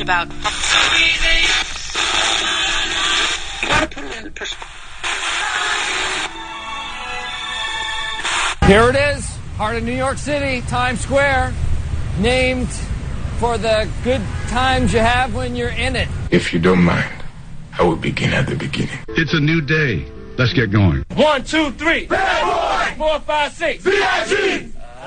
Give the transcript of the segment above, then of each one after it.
about. Here it is, heart of New York City, Times Square, named for the good times you have when you're in it. If you don't mind, I will begin at the beginning. It's a new day. Let's get going. 1, 2, 3. Bad boy! 4, 5, 6. VIG!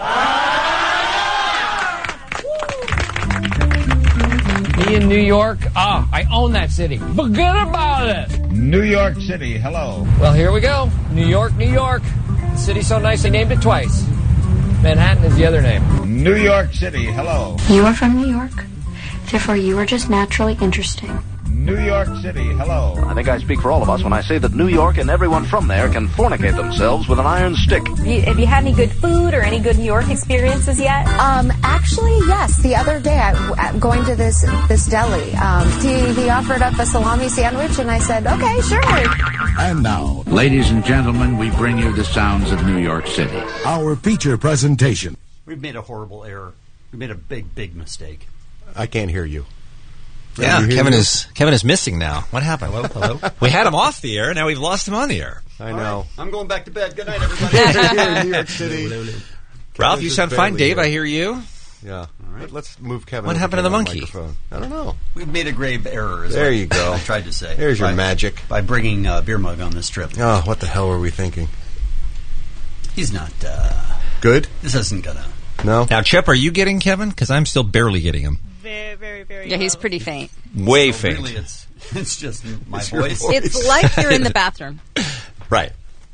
Me in New York, I own that city. Forget about it. New York City, hello. Well, here we go. New York, New York. The city so nice they named it twice. Manhattan is the other name. New York City, hello. You are from New York, therefore you are just naturally interesting. New York City, hello. I think I speak for all of us when I say that New York and everyone from there can fornicate themselves with an iron stick. Have you had any good food or any good New York experiences yet? Actually, yes. The other day, I'm going to this deli. He offered up a salami sandwich, and I said, okay, sure. And now, ladies and gentlemen, we bring you the sounds of New York City. Our feature presentation. We've made a horrible error. We made a big mistake. I can't hear you. Yeah, Kevin is missing now. What happened? Hello. We had him off the air. Now we've lost him on the air. I know. Right. I'm going back to bed. Good night, everybody. Here in New York City. Ralph, you sound fine. Dave, I hear you. Yeah. All right. Let's move Kevin. What happened to the monkey? Microphone. I don't know. We've made a grave error. There you go. I tried to say. There's your magic. By bringing a beer mug on this trip. Oh, what the hell were we thinking? He's not... Good? This isn't gonna... No? Now, Chip, are you getting Kevin? Because I'm still barely getting him. Very yeah, he's pretty faint. Way faint. Really, it's just my voice. It's like you're in the bathroom. Right.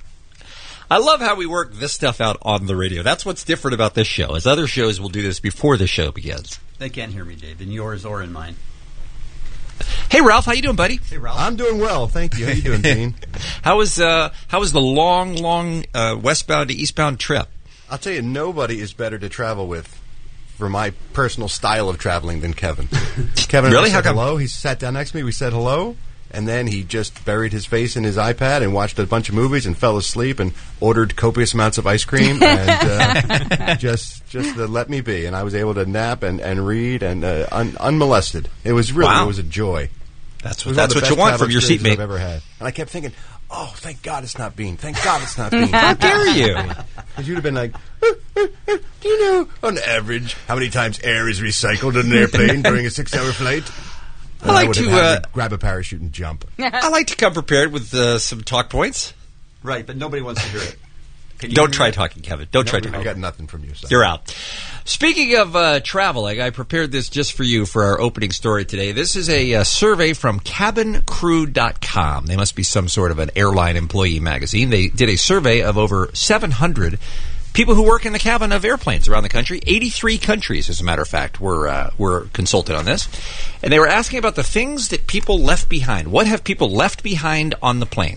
I love how we work this stuff out on the radio. That's what's different about this show. As other shows will do this before the show begins. They can't hear me, Dave, in yours or in mine. Hey, Ralph, how you doing, buddy? Hey, Ralph. I'm doing well, thank you. How you doing, Dean? How was the long westbound to eastbound trip? I'll tell you, nobody is better to travel with for my personal style of traveling than Kevin. Kevin Really? said How come? hello. He sat down next to me. We said hello. And then he just buried his face in his iPad and watched a bunch of movies and fell asleep and ordered copious amounts of ice cream and just let me be. And I was able to nap and read and unmolested. It was really it was a joy. That's what you want from your seatmate. I've ever had. And I kept thinking, oh, thank God it's not Bean. Thank God it's not Bean. How dare you? Because you'd have been like, do you know, on average, how many times air is recycled in an airplane during a 6-hour flight? I like to grab a parachute and jump. I like to come prepared with some talk points. Right, but nobody wants to hear it. Don't try talking, Kevin. Don't try talking. I got nothing from you. So. You're out. Speaking of traveling, I prepared this just for you for our opening story today. This is a survey from CabinCrew.com. They must be some sort of an airline employee magazine. They did a survey of over 700 people who work in the cabin of airplanes around the country. 83 countries, as a matter of fact, were consulted on this. And they were asking about the things that people left behind. What have people left behind on the plane?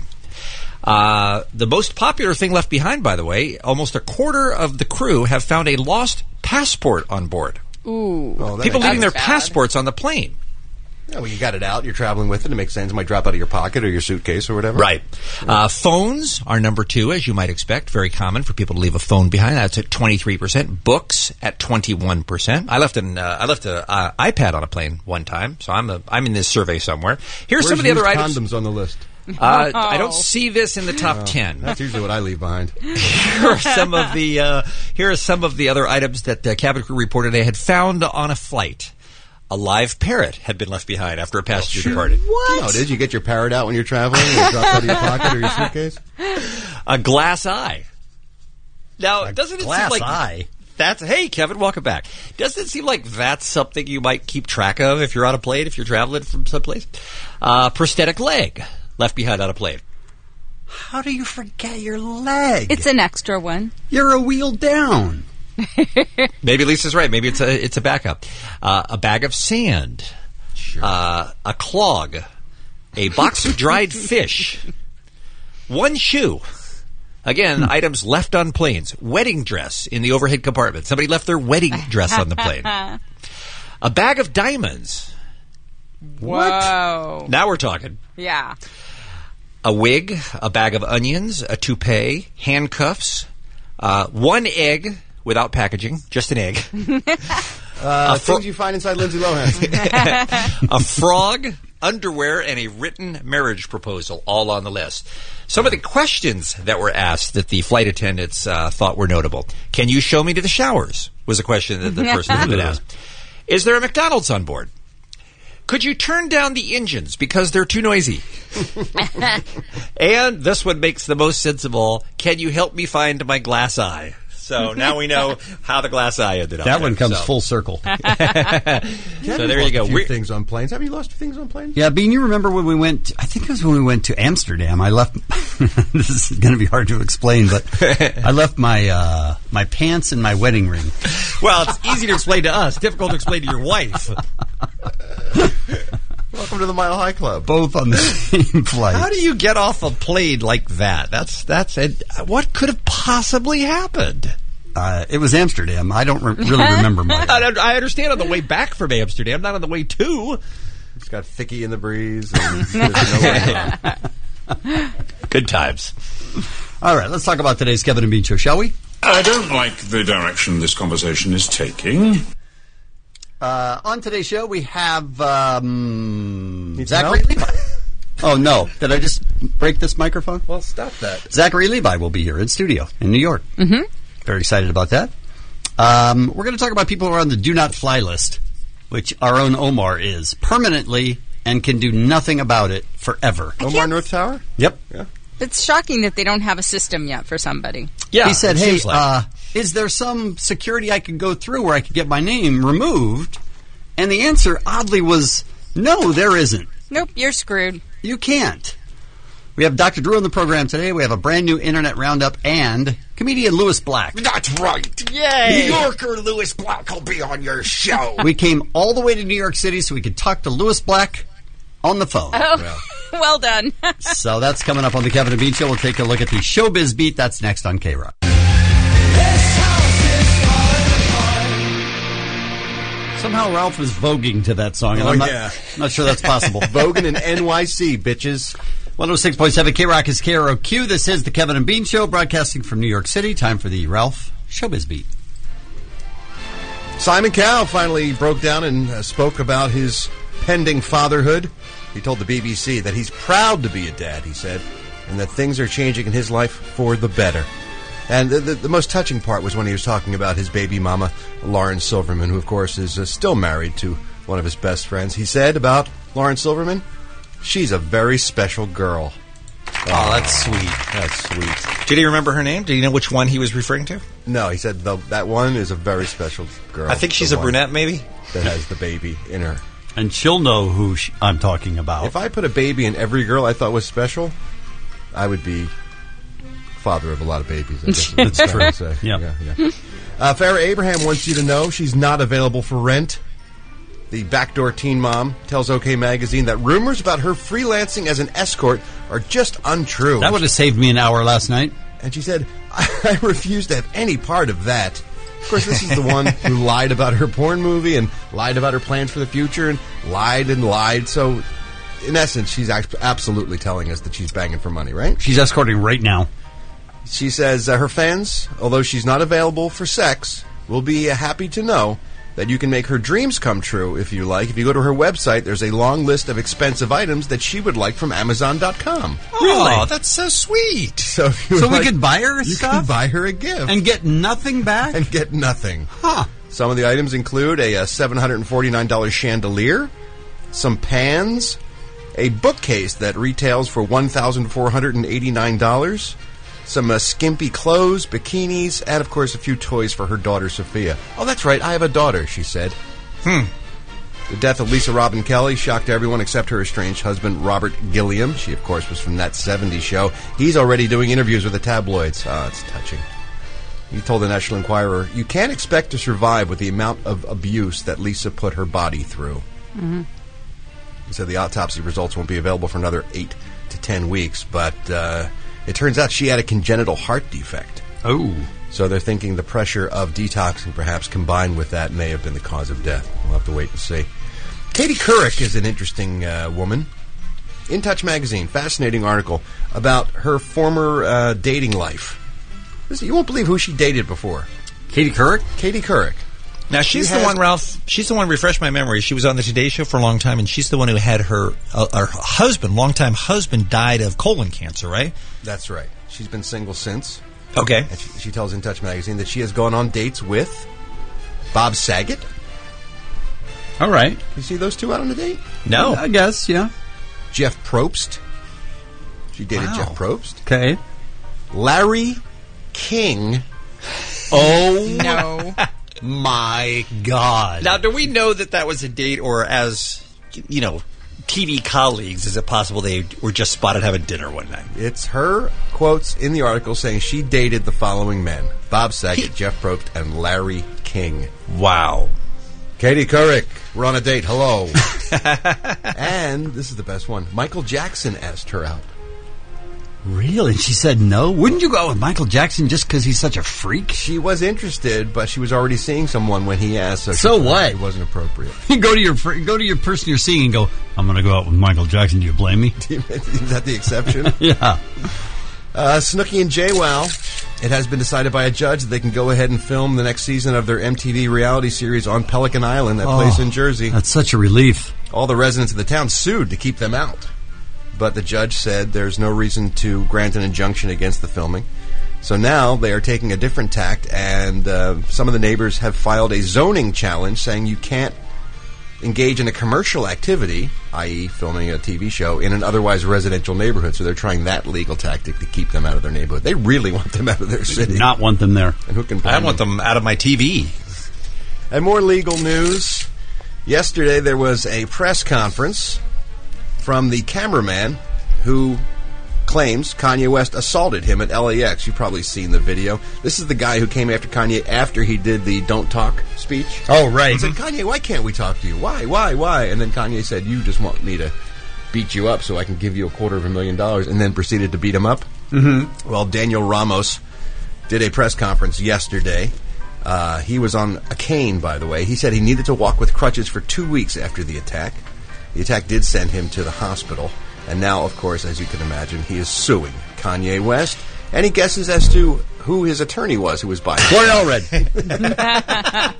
The most popular thing left behind, by the way, almost a quarter of the crew have found a lost passport on board. Ooh. Oh, people leaving their passports on the plane. Yeah, well, you got it out. You're traveling with it. It makes sense. It might drop out of your pocket or your suitcase or whatever. Right. Phones are number 2, as you might expect. Very common for people to leave a phone behind. That's at 23%. Books at 21%. I left an iPad on a plane one time, so I'm in this survey somewhere. Here's some of the other items. Condoms on the list. I don't see this in the top 10. That's usually what I leave behind. Here are some of the other items that Cabin Crew reported they had found on a flight. A live parrot had been left behind after a passenger departed. What? No, did you get your parrot out when you're traveling and it dropped out of your pocket or your suitcase? A glass eye. Now, doesn't it seem like eye? Hey, Kevin, welcome back. Doesn't it seem like that's something you might keep track of if you're on a plane, if you're traveling from someplace? Prosthetic leg left behind on a plane. How do you forget your leg? It's an extra one. You're a wheel down. Maybe Lisa's right. Maybe it's a backup. A bag of sand. Sure. A clog. A box of dried fish. One shoe. Again, items left on planes. Wedding dress in the overhead compartment. Somebody left their wedding dress on the plane. A bag of diamonds. Whoa. What? Now we're talking. Yeah. A wig, a bag of onions, a toupee, handcuffs, one egg without packaging, just an egg, Things you find inside Lindsay Lohan. A frog, underwear, and a written marriage proposal, all on the list. Some of the questions that were asked that the flight attendants thought were notable. Can you show me to the showers? Was a question that the person had been asked. Is there a McDonald's on board? Could you turn down the engines because they're too noisy? And this one makes the most sense of all. Can you help me find my glass eye? So now we know how the glass eye ended up. That one comes full circle. So there you go. A few things on planes. Have you lost things on planes? Yeah, Bean, you remember when we went, I think it was when we went to Amsterdam. I left, this is going to be hard to explain, but I left my my pants and my wedding ring. Well, it's easy to explain to us. Difficult to explain to your wife. Welcome to the Mile High Club. Both on the same flight. How do you get off a plane like that? That's it. What could have possibly happened? It was Amsterdam. I don't really remember much. I understand on the way back from Amsterdam, not on the way to. It's got Thicky in the breeze. And there's no way. Good times. All right, let's talk about today's Kevin and Bean Show, shall we? I don't like the direction this conversation is taking. On today's show, we have Zachary help? Levi. Oh, no. Did I just break this microphone? Well, stop that. Zachary Levi will be here in studio in New York. Mm-hmm. Very excited about that. We're going to talk about people who are on the do not fly list, which our own Omar is permanently and can do nothing about it forever. Omar North Tower? Yep. Yeah. It's shocking that they don't have a system yet for somebody. Yeah, he said, it hey, seems like. is there some security I could go through where I could get my name removed? And the answer, oddly, was no, there isn't. Nope, you're screwed. You can't. We have Dr. Drew on the program today. We have a brand new Internet Roundup and comedian Lewis Black. That's right. Yay! New Yorker Lewis Black will be on your show. We came all the way to New York City so we could talk to Lewis Black on the phone. Oh, well done. So that's coming up on the Kevin and Bean Show. We'll take a look at the Showbiz Beat. That's next on K-Rock. Somehow Ralph is voguing to that song, and I'm not sure that's possible. Voguing in NYC, bitches. 106.7 K-Rock is KROQ. This is the Kevin and Bean Show, broadcasting from New York City. Time for the Ralph Showbiz Beat. Simon Cowell finally broke down and spoke about his pending fatherhood. He told the BBC that he's proud to be a dad, he said, and that things are changing in his life for the better. And the most touching part was when he was talking about his baby mama, Lauren Silverman, who, of course, is still married to one of his best friends. He said about Lauren Silverman, she's a very special girl. Oh, that's sweet. That's sweet. Did he remember her name? Did he know which one he was referring to? No, he said that one is a very special girl. I think she's a brunette, maybe? That has the baby in her. And she'll know who I'm talking about. If I put a baby in every girl I thought was special, I would be father of a lot of babies. I guess That's what true. I'm trying to say. Yeah. Farrah Abraham wants you to know she's not available for rent. The backdoor teen mom tells OK Magazine that rumors about her freelancing as an escort are just untrue. That would have saved me an hour last night. And she said, I refuse to have any part of that. Of course, this is the one who lied about her porn movie and lied about her plans for the future and lied. So, in essence, she's absolutely telling us that she's banging for money, right? She's escorting right now. She says her fans, although she's not available for sex, will be happy to know that you can make her dreams come true if you like. If you go to her website, there's a long list of expensive items that she would like from Amazon.com. Oh, that's so sweet. So we could buy her you stuff? can buy her a gift. And get nothing back? And get nothing. Huh. Some of the items include a $749 chandelier, some pans, a bookcase that retails for $1,489, some skimpy clothes, bikinis, and, of course, a few toys for her daughter, Sophia. Oh, that's right, I have a daughter, she said. The death of Lisa Robin Kelly shocked everyone except her estranged husband, Robert Gilliam. She, of course, was from That 70s Show. He's already doing interviews with the tabloids. Oh, it's touching. He told the National Enquirer, you can't expect to survive with the amount of abuse that Lisa put her body through. Mm-hmm. He said the autopsy results won't be available for another 8 to 10 weeks, but it turns out she had a congenital heart defect. Oh. So they're thinking the pressure of detoxing perhaps combined with that may have been the cause of death. We'll have to wait and see. Katie Couric is an interesting woman. In Touch magazine, fascinating article about her former dating life. You won't believe who she dated before. Katie Couric? Katie Couric. Now, she's the one, Ralph, she's the one, refresh my memory, she was on the Today Show for a long time, and she's the one who had her husband, longtime husband, died of colon cancer, right? That's right. She's been single since. Okay. And she tells In Touch magazine that she has gone on dates with Bob Saget. All right. You see those two out on a date? No. I guess, yeah. Jeff Probst. She dated Jeff Probst. Okay. Larry King. Oh, No. my God. Now, do we know that was a date, or as, TV colleagues, is it possible they were just spotted having dinner one night? It's her quotes in the article saying she dated the following men: Bob Saget, Jeff Probst, and Larry King. Wow. Katie Couric, we're on a date. Hello. And this is the best one. Michael Jackson asked her out. Really? And she said no? Wouldn't you go out with Michael Jackson just because he's such a freak? She was interested, but she was already seeing someone when he asked. So what? It wasn't appropriate. You go to your person you're seeing and go, I'm going to go out with Michael Jackson. Do you blame me? Is that the exception? Yeah. Snooki and JWoww. It has been decided by a judge that they can go ahead and film the next season of their MTV reality series on Pelican Island, that place in Jersey. That's such a relief. All the residents of the town sued to keep them out. But the judge said there's no reason to grant an injunction against the filming. So now they are taking a different tact, and some of the neighbors have filed a zoning challenge saying you can't engage in a commercial activity, i.e. filming a TV show, in an otherwise residential neighborhood. So they're trying that legal tactic to keep them out of their neighborhood. They really want them out of their city. Do not want them there. And who can blame I want them out of my TV. And more legal news. Yesterday there was a press conference from the cameraman who claims Kanye West assaulted him at LAX. You've probably seen the video. This is the guy who came after Kanye after he did the Don't Talk speech. Oh, right. He said, Kanye, why can't we talk to you? Why? And then Kanye said, you just want me to beat you up so I can give you $250,000, and then proceeded to beat him up. Mm-hmm. Well, Daniel Ramos did a press conference yesterday. He was on a cane, by the way. He said he needed to walk with crutches for 2 weeks after the attack. The attack did send him to the hospital. And now, of course, as you can imagine, he is suing Kanye West. And he guesses as to who his attorney was who was buying it. Gloria Allred.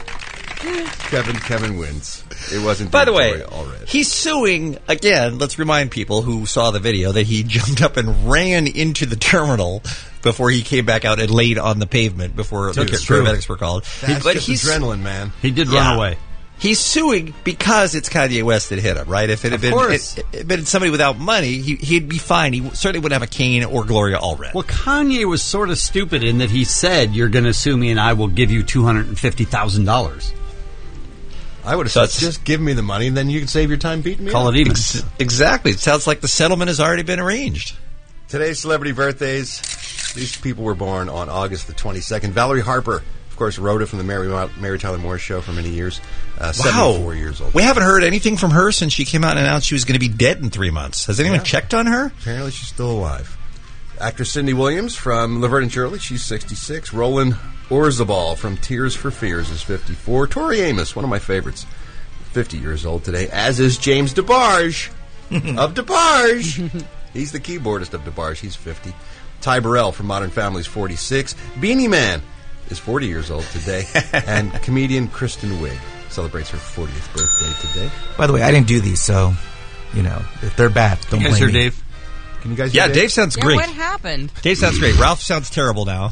Kevin wins. It wasn't. By the way, Allred. He's suing, again, let's remind people who saw the video that he jumped up and ran into the terminal before he came back out and laid on the pavement before the paramedics were called. That's just adrenaline, man. He did run away. He's suing because it's Kanye West that hit him, right? If it had been somebody without money, he'd be fine. He certainly wouldn't have a cane or Gloria Allred. Well, Kanye was sort of stupid in that he said, you're going to sue me and I will give you $250,000. I would have said, just give me the money and then you can save your time beating me Call up. it even. Exactly. It sounds like the settlement has already been arranged. Today's celebrity birthdays. These people were born on August the 22nd. Valerie Harper, of course, Rhoda from the Mary Tyler Moore Show for many years. 74 years old. We haven't heard anything from her since she came out and announced she was going to be dead in 3 months. Has anyone checked on her? Apparently she's still alive. Actress Cindy Williams from Laverne and Shirley, she's 66. Roland Orzabal from Tears for Fears is 54. Tori Amos, one of my favorites, 50 years old today, as is James DeBarge of DeBarge. He's the keyboardist of DeBarge. He's 50. Ty Burrell from Modern Family is 46. Beanie Man is 40 years old today. And comedian Kristen Wiig celebrates her 40th birthday today. By the way, I didn't do these, so, if they're bad, don't blame me. Dave? Can you guys hear Dave sounds great. What happened? Dave sounds great. Ralph sounds terrible now.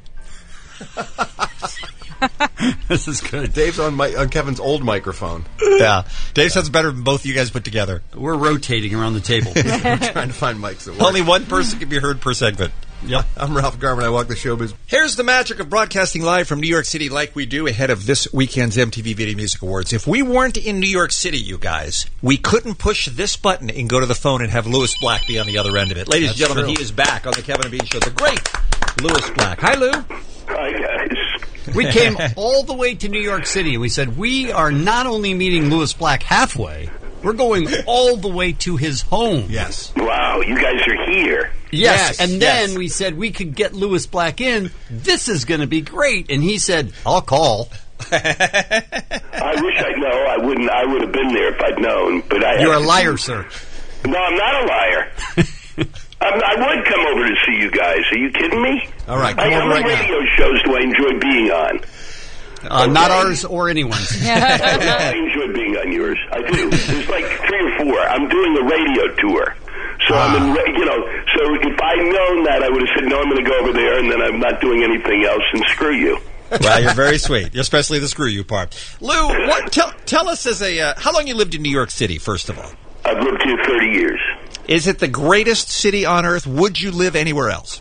This is good. Dave's on Kevin's old microphone. Yeah. Dave sounds better than both you guys put together. We're rotating around the table. We're trying to find mics that work. Only one person can be heard per segment. Yep. I'm Ralph Garman. I walk the showbiz. Here's the magic of broadcasting live from New York City like we do ahead of this weekend's MTV Video Music Awards. If we weren't in New York City, you guys, we couldn't push this button and go to the phone and have Louis Black be on the other end of it. Ladies and gentlemen, he is back on the Kevin and Bean Show. The great Louis Black. Hi, Lou. Hi, guys. We came all the way to New York City and we said, we are not only meeting Louis Black halfway, we're going all the way to his home. Yes. Wow, you guys are here. Yes. And then we said we could get Louis Black in. This is going to be great. And he said, I'll call. I wish I'd know. I would have been there if I'd known. But You're a liar, sir. No, I'm not a liar. I would come over to see you guys. Are you kidding me? All right, come over right now. How many radio shows do I enjoy being on? Not ours or anyone's. I enjoy being on yours. I do. There's like 3 or 4. I'm doing a radio tour. So I'm in, so if I'd known that, I would have said, no, I'm going to go over there, and then I'm not doing anything else, and screw you. Well, you're very sweet, especially the screw you part. Lou, tell us how long you lived in New York City, first of all? I've lived here 30 years. Is it the greatest city on earth? Would you live anywhere else?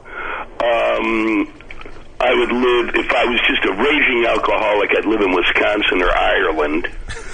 I would live, if I was just a raging alcoholic, I'd live in Wisconsin or Ireland.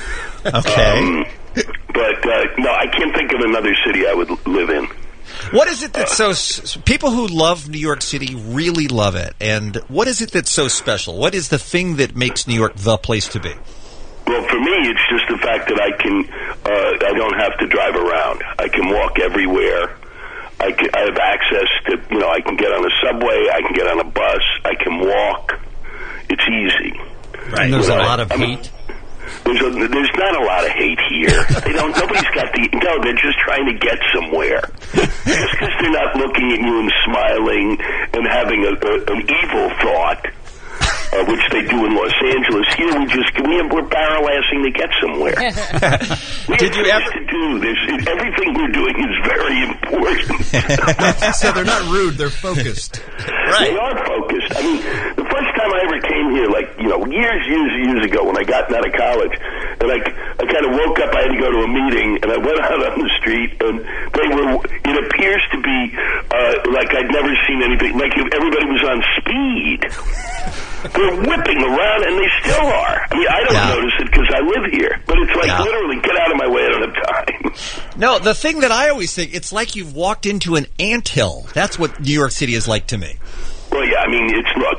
Okay. But no, I can't think of another city I would live in. What is it that's so... People who love New York City really love it. And what is it that's so special? What is the thing that makes New York the place to be? Well, for me, it's just the fact that I don't have to drive around. I can walk everywhere. I have access to, I can get on a subway, I can get on a bus, I can walk. It's easy. Right. And there's a lot of heat. There's not a lot of hate here. Nobody's got they're just trying to get somewhere. Just because they're not looking at you and smiling and having an evil thought, which they do in Los Angeles. Here we're barrel-assing to get somewhere. Did you ever do this? Everything we're doing is very important. So they're not rude; they're focused. Right. They are focused. I mean, the first time I ever came here, years ago, when I got out of college, and I kind of woke up. I had to go to a meeting, and I went out on the street, and it appears to be like I'd never seen anything. Like everybody was on speed. They're whipping around, and they still are. I mean, I don't notice it because I live here, but it's like literally, get out of my way, I don't have time. No, the thing that I always think, it's like you've walked into an anthill. That's what New York City is like to me. Well, yeah, I mean,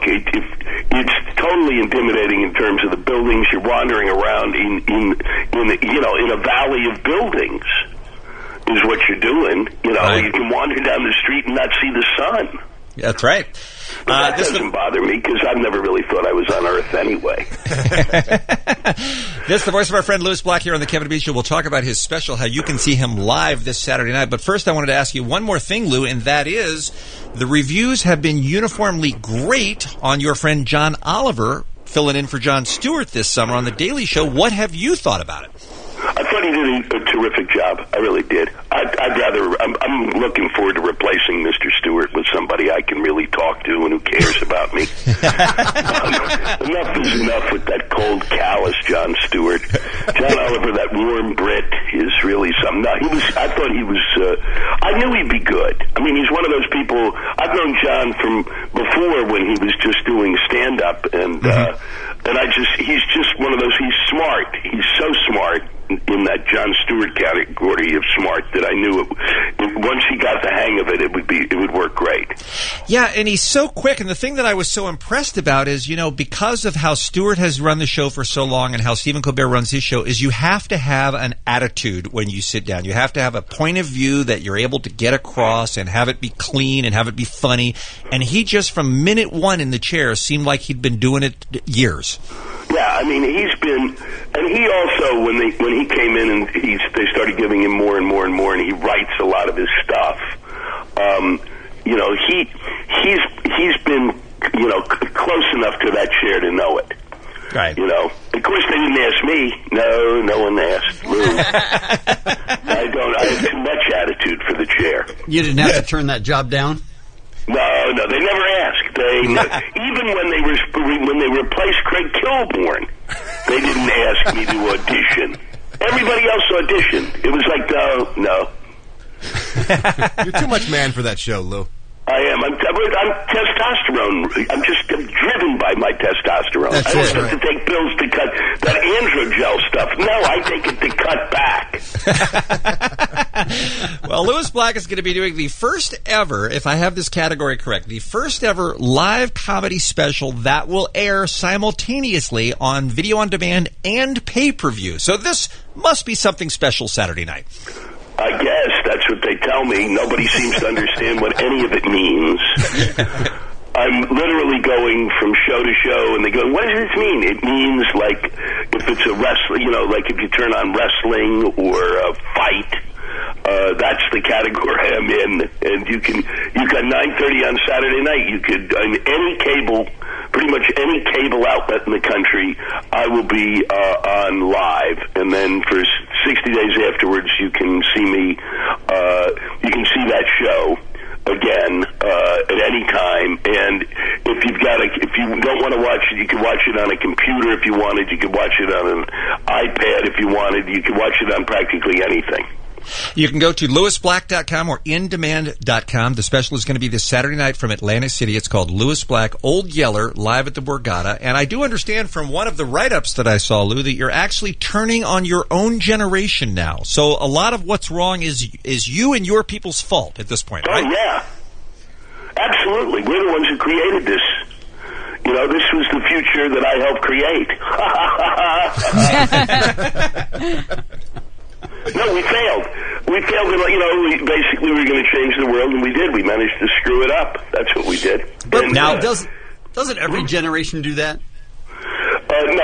it's totally intimidating in terms of the buildings. You're wandering around in a valley of buildings is what you're doing. Right. You can wander down the street and not see the sun. That's right. But that doesn't bother me because I've never really thought I was on Earth anyway. This is the voice of our friend Louis Black here on the Kevin and Bean Show. We'll talk about his special, how you can see him live this Saturday night. But first I wanted to ask you one more thing, Lou, and that is the reviews have been uniformly great on your friend John Oliver filling in for Jon Stewart this summer on The Daily Show. What have you thought about it? I thought he did a terrific job. I really did. I'm looking forward to replacing Mr. Stewart with somebody I can really talk to and who cares about me. Enough is enough with that cold, callous Jon Stewart. John Oliver, that warm Brit, is really something. No, I knew he'd be good. I mean, he's one of those people. I've known John from before when he was just doing stand-up, and he's just one of those. He's smart. He's so smart in that Jon Stewart category of smart that I knew once he got the hang of it, it would work great. Yeah, and he's so quick. And the thing that I was so impressed about is, because of how Stewart has run the show for so long and how Stephen Colbert runs his show, is you have to have an attitude when you sit down. You have to have a point of view that you're able to get across and have it be clean and have it be funny. And he just, from minute one in the chair, seemed like he'd been doing it years. Yeah, I mean, he's been, and he also, when he came in and they started giving him more and more and more, and he writes a lot of his stuff. He's been, close enough to that chair to know it. Right. Of course they didn't ask me. No one asked. Lou. I have too much attitude for the chair. You didn't have to turn that job down? No, they never asked. Even when they replaced Craig Kilborn, they didn't ask me to audition. Everybody else auditioned. It was like, no. You're too much man for that show, Lou. I am. I'm testosterone. I'm just driven by my testosterone. That's I don't right. have to take pills to cut that androgel stuff. No, I take it to cut back. Well, Louis Black is going to be doing the first ever, if I have this category correct, the first ever live comedy special that will air simultaneously on video on demand and pay-per-view. So this must be something special Saturday night. I guess that's what they tell me. Nobody seems to understand what any of it means. I'm literally going from show to show, and they go, what does this mean? It means, like, if it's a wrestling, like if you turn on wrestling or a fight, that's the category I'm in. And you got 9:30 on Saturday night. You could on any cable, pretty much any cable outlet in the country, I will be on live, and then for 60 days afterwards, you can see me. You can see that show again at any time. And if you don't want to watch it, you can watch it on a computer if you wanted. You could watch it on an iPad if you wanted. You could watch it on practically anything. You can go to lewisblack.com or indemand.com. The special is going to be this Saturday night from Atlantic City. It's called Lewis Black, Old Yeller, live at the Borgata. And I do understand from one of the write-ups that I saw, Lou, that you're actually turning on your own generation now. So a lot of what's wrong is you and your people's fault at this point, right? Oh, yeah. Absolutely. We're the ones who created this. You know, this was the future that I helped create. No, we failed. We failed. Basically, we were going to change the world, and we did. We managed to screw it up. That's what we did. But now, doesn't every generation do that? No,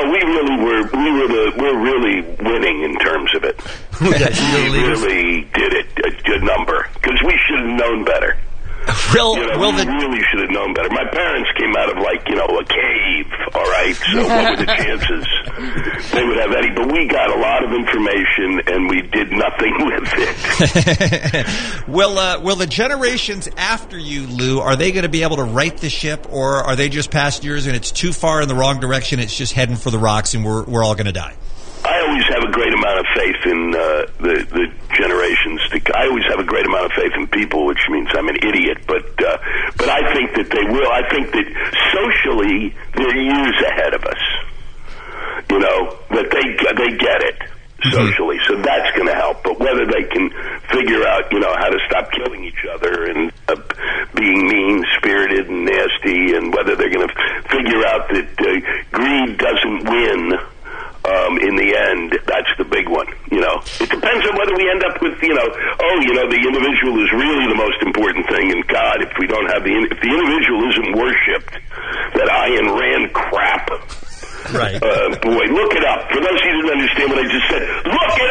we're really winning in terms of it. We really did it a good number because we should have known better. We really should have known better. My parents came out of, a cave, all right? So what were the chances they would have any? But we got a lot of information, and we did nothing with it. Will the generations after you, Lou, are they going to be able to right the ship, or are they just past years and it's too far in the wrong direction, it's just heading for the rocks, and we're all going to die? I always have a great amount of faith in the generations. I always have a great amount of faith in people, which means I'm an idiot. But I think that they will. I think that socially they're years ahead of us. You know, that they get it socially, so that's going to help. But whether they can figure out, how to stop killing each other and being mean-spirited and nasty, and whether they're going to figure out that greed doesn't win. In the end, that's the big one. It depends on whether we end up with, the individual is really the most important thing. And God, if we don't have if the individual isn't worshipped, that Ayn Rand crap. Right. Boy, look it up. For those of you who didn't understand what I just said, look it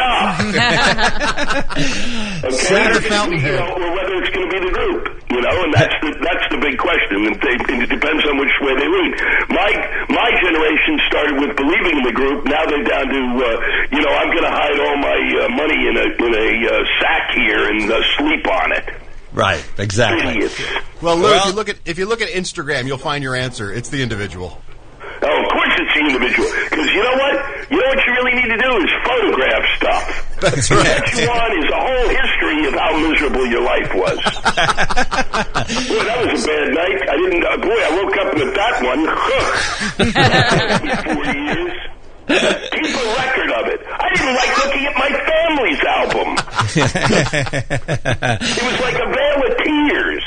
up. Okay? Fountainhead. Or whether it's going to be the group. And that's the big question. And it depends on which way they lean. My generation started with believing in the group. Now they're down to, I'm going to hide all my money in a sack here and sleep on it. Right, exactly. Idiots. Well, Lou, if you look at Instagram, you'll find your answer. It's the individual. Oh, of course it's the individual. Because you know what? You really need to do is photograph stuff. That's right. What you want is a whole history of how miserable your life was. Boy, that was a bad night. I woke up with that one. 4 years. Keep a record of it. I didn't like looking at my family's album. It was like a veil of tears.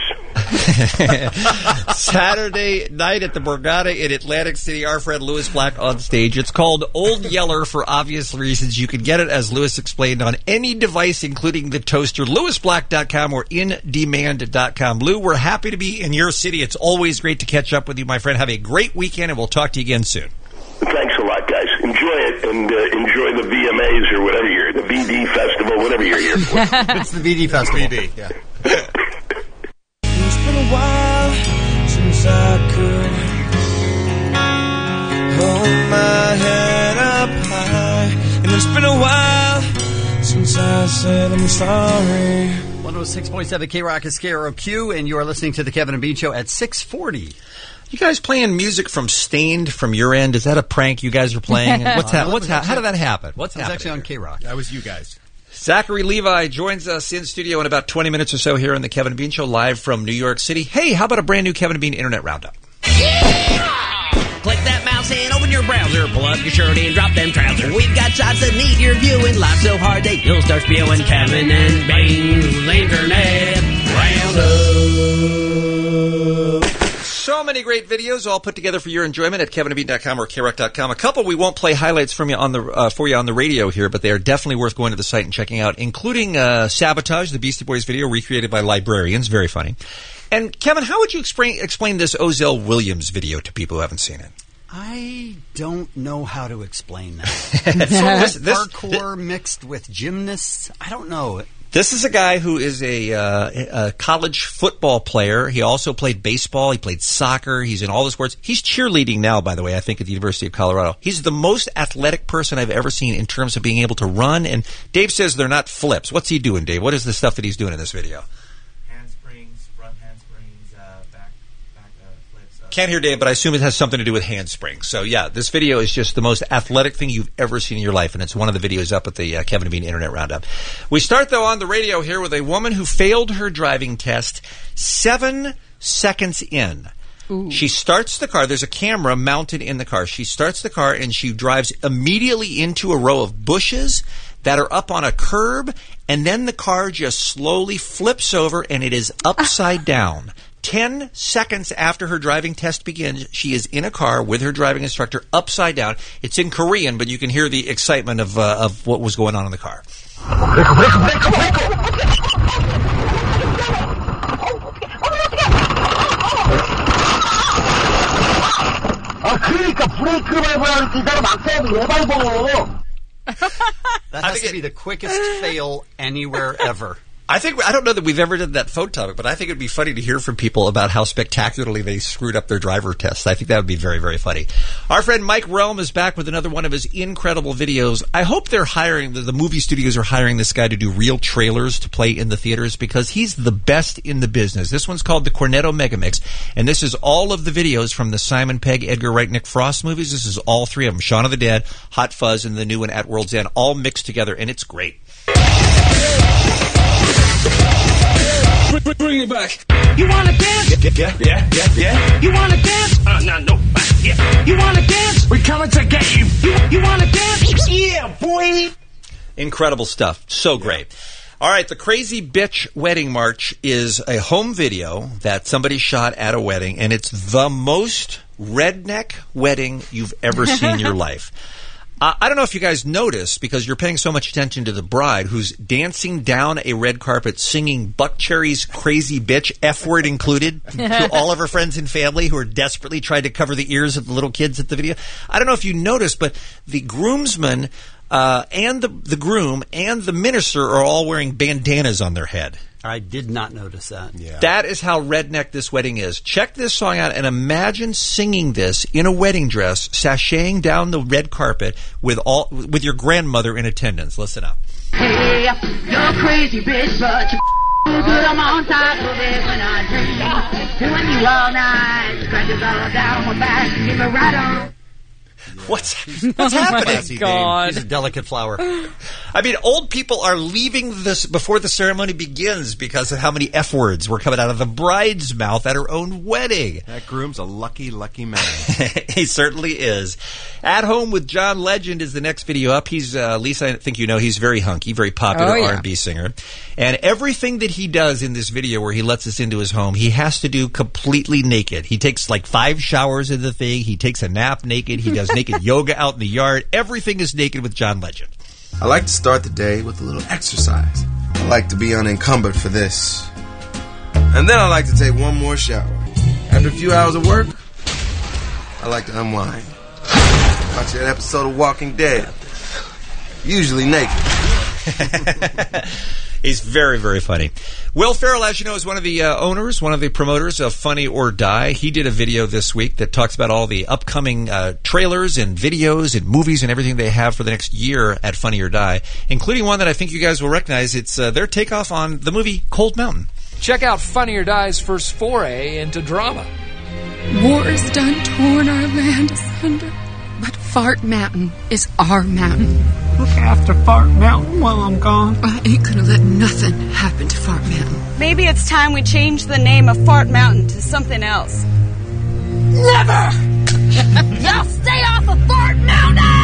Saturday night at the Borgata in Atlantic City, our friend Lewis Black on stage. It's called Old Yeller for obvious reasons. You can get it, as Lewis explained, on any device, including the toaster. lewisblack.com or indemand.com. Lou, we're happy to be in your city. It's always great to catch up with you, my friend. Have a great weekend, and we'll talk to you again soon. Thanks a lot, guys. Enjoy it, and enjoy the VMAs or whatever the BD Festival, whatever you're here for. It's the BD Festival. BD, yeah. It's been a while since I could hold my head up high, and it's been a while since I said I'm sorry. 106.7 KROC is KROQ, and you are listening to the Kevin and Bean Show at 640. You guys playing music from Stained from your end? Is that a prank you guys are playing? How did that happen? What's happening? It's actually on KROC. That was you guys. Zachary Levi joins us in studio in about 20 minutes or so here on the Kevin and Bean Show, live from New York City. Hey, how about a brand new Kevin and Bean Internet Roundup? Click that mouse and open your browser. Pull up your shirt and drop them trousers. We've got shots that need your viewing. Live so hard that you'll start spewing. Kevin and Bean's Internet Roundup. So many great videos all put together for your enjoyment at kevinandbean.com or KROC.com. A couple we won't play highlights from you for you on the radio here, but they are definitely worth going to the site and checking out, including Sabotage, the Beastie Boys video recreated by librarians. Very funny. And Kevin, how would you explain this Ozell Williams video to people who haven't seen it? I don't know how to explain that. It's sort of parkour mixed with gymnasts. I don't know. This is a guy who is a college football player. He also played baseball. He played soccer. He's in all the sports. He's cheerleading now, by the way, I think, at the University of Colorado. He's the most athletic person I've ever seen in terms of being able to run. And Dave says they're not flips. What's he doing, Dave? What is the stuff that he's doing in this video? Handsprings, front handsprings, back flips. Can't hear Dave, but I assume it has something to do with handsprings. So, yeah, this video is just the most athletic thing you've ever seen in your life, and it's one of the videos up at the Kevin and Bean Internet Roundup. We start, though, on the radio here with a woman who failed her driving test 7 seconds in. Ooh. She starts the car. There's a camera mounted in the car. She starts the car, and she drives immediately into a row of bushes that are up on a curb, and then the car just slowly flips over, and it is upside down. 10 seconds after her driving test begins, she is in a car with her driving instructor upside down. It's in Korean, but you can hear the excitement of what was going on in the car. That has to be the quickest fail anywhere ever. I don't know that we've ever done that phone topic, but I think it would be funny to hear from people about how spectacularly they screwed up their driver tests. I think that would be very, very funny. Our friend Mike Relm is back with another one of his incredible videos. I hope they're hiring, the movie studios are hiring this guy to do real trailers to play in the theaters because he's the best in the business. This one's called the Cornetto Megamix, and this is all of the videos from the Simon Pegg, Edgar Wright, Nick Frost movies. This is all three of them, Shaun of the Dead, Hot Fuzz, and the new one At World's End, all mixed together, and it's great. Bring it back. You wanna dance? Yeah. You wanna dance? No. Yeah. You wanna dance? We're coming to get you. You wanna dance? Yeah, boy. Incredible stuff. So great. All right, the Crazy Bitch Wedding March is a home video that somebody shot at a wedding, and it's the most redneck wedding you've ever seen in your life. I don't know if you guys noticed, because you're paying so much attention to the bride who's dancing down a red carpet singing Buck Cherry's Crazy Bitch, F-word included, to all of her friends and family who are desperately trying to cover the ears of the little kids at the video. I don't know if you noticed, but the groomsmen and the groom and the minister are all wearing bandanas on their head. I did not notice that. Yeah. That is how redneck this wedding is. Check this song out and imagine singing this in a wedding dress, sashaying down the red carpet with your grandmother in attendance. Listen up. Hey, you're a crazy bitch, but you're good. I'm on top of it when I dream. Doing you all night, scratches all down my back, give me right on. What's happening? Oh my God. He's a delicate flower. I mean, old people are leaving this before the ceremony begins because of how many F words were coming out of the bride's mouth at her own wedding. That groom's a lucky, lucky man. He certainly is. At Home with John Legend is the next video up. He's, Lisa, I think you know, he's very hunky, very popular R&B singer. And everything that he does in this video where he lets us into his home, he has to do completely naked. He takes like 5 showers in the thing. He takes a nap naked. He does naked yoga out in the yard. Everything is naked with John Legend. I like to start the day with a little exercise. I like to be unencumbered for this. And then I like to take one more shower. After a few hours of work, I like to unwind. Watch an episode of Walking Dead. Usually naked. He's very, very funny. Will Ferrell, as you know, is one of the owners, one of the promoters of Funny or Die. He did a video this week that talks about all the upcoming trailers and videos and movies and everything they have for the next year at Funny or Die, including one that I think you guys will recognize. It's their takeoff on the movie Cold Mountain. Check out Funny or Die's first foray into drama. War is done torn our land asunder, but Fart Mountain is our mountain. Look after Fart Mountain while I'm gone. I ain't gonna let nothing happen to Fart Mountain. Maybe it's time we change the name of Fart Mountain to something else. Never! Y'all stay off of Fart Mountain!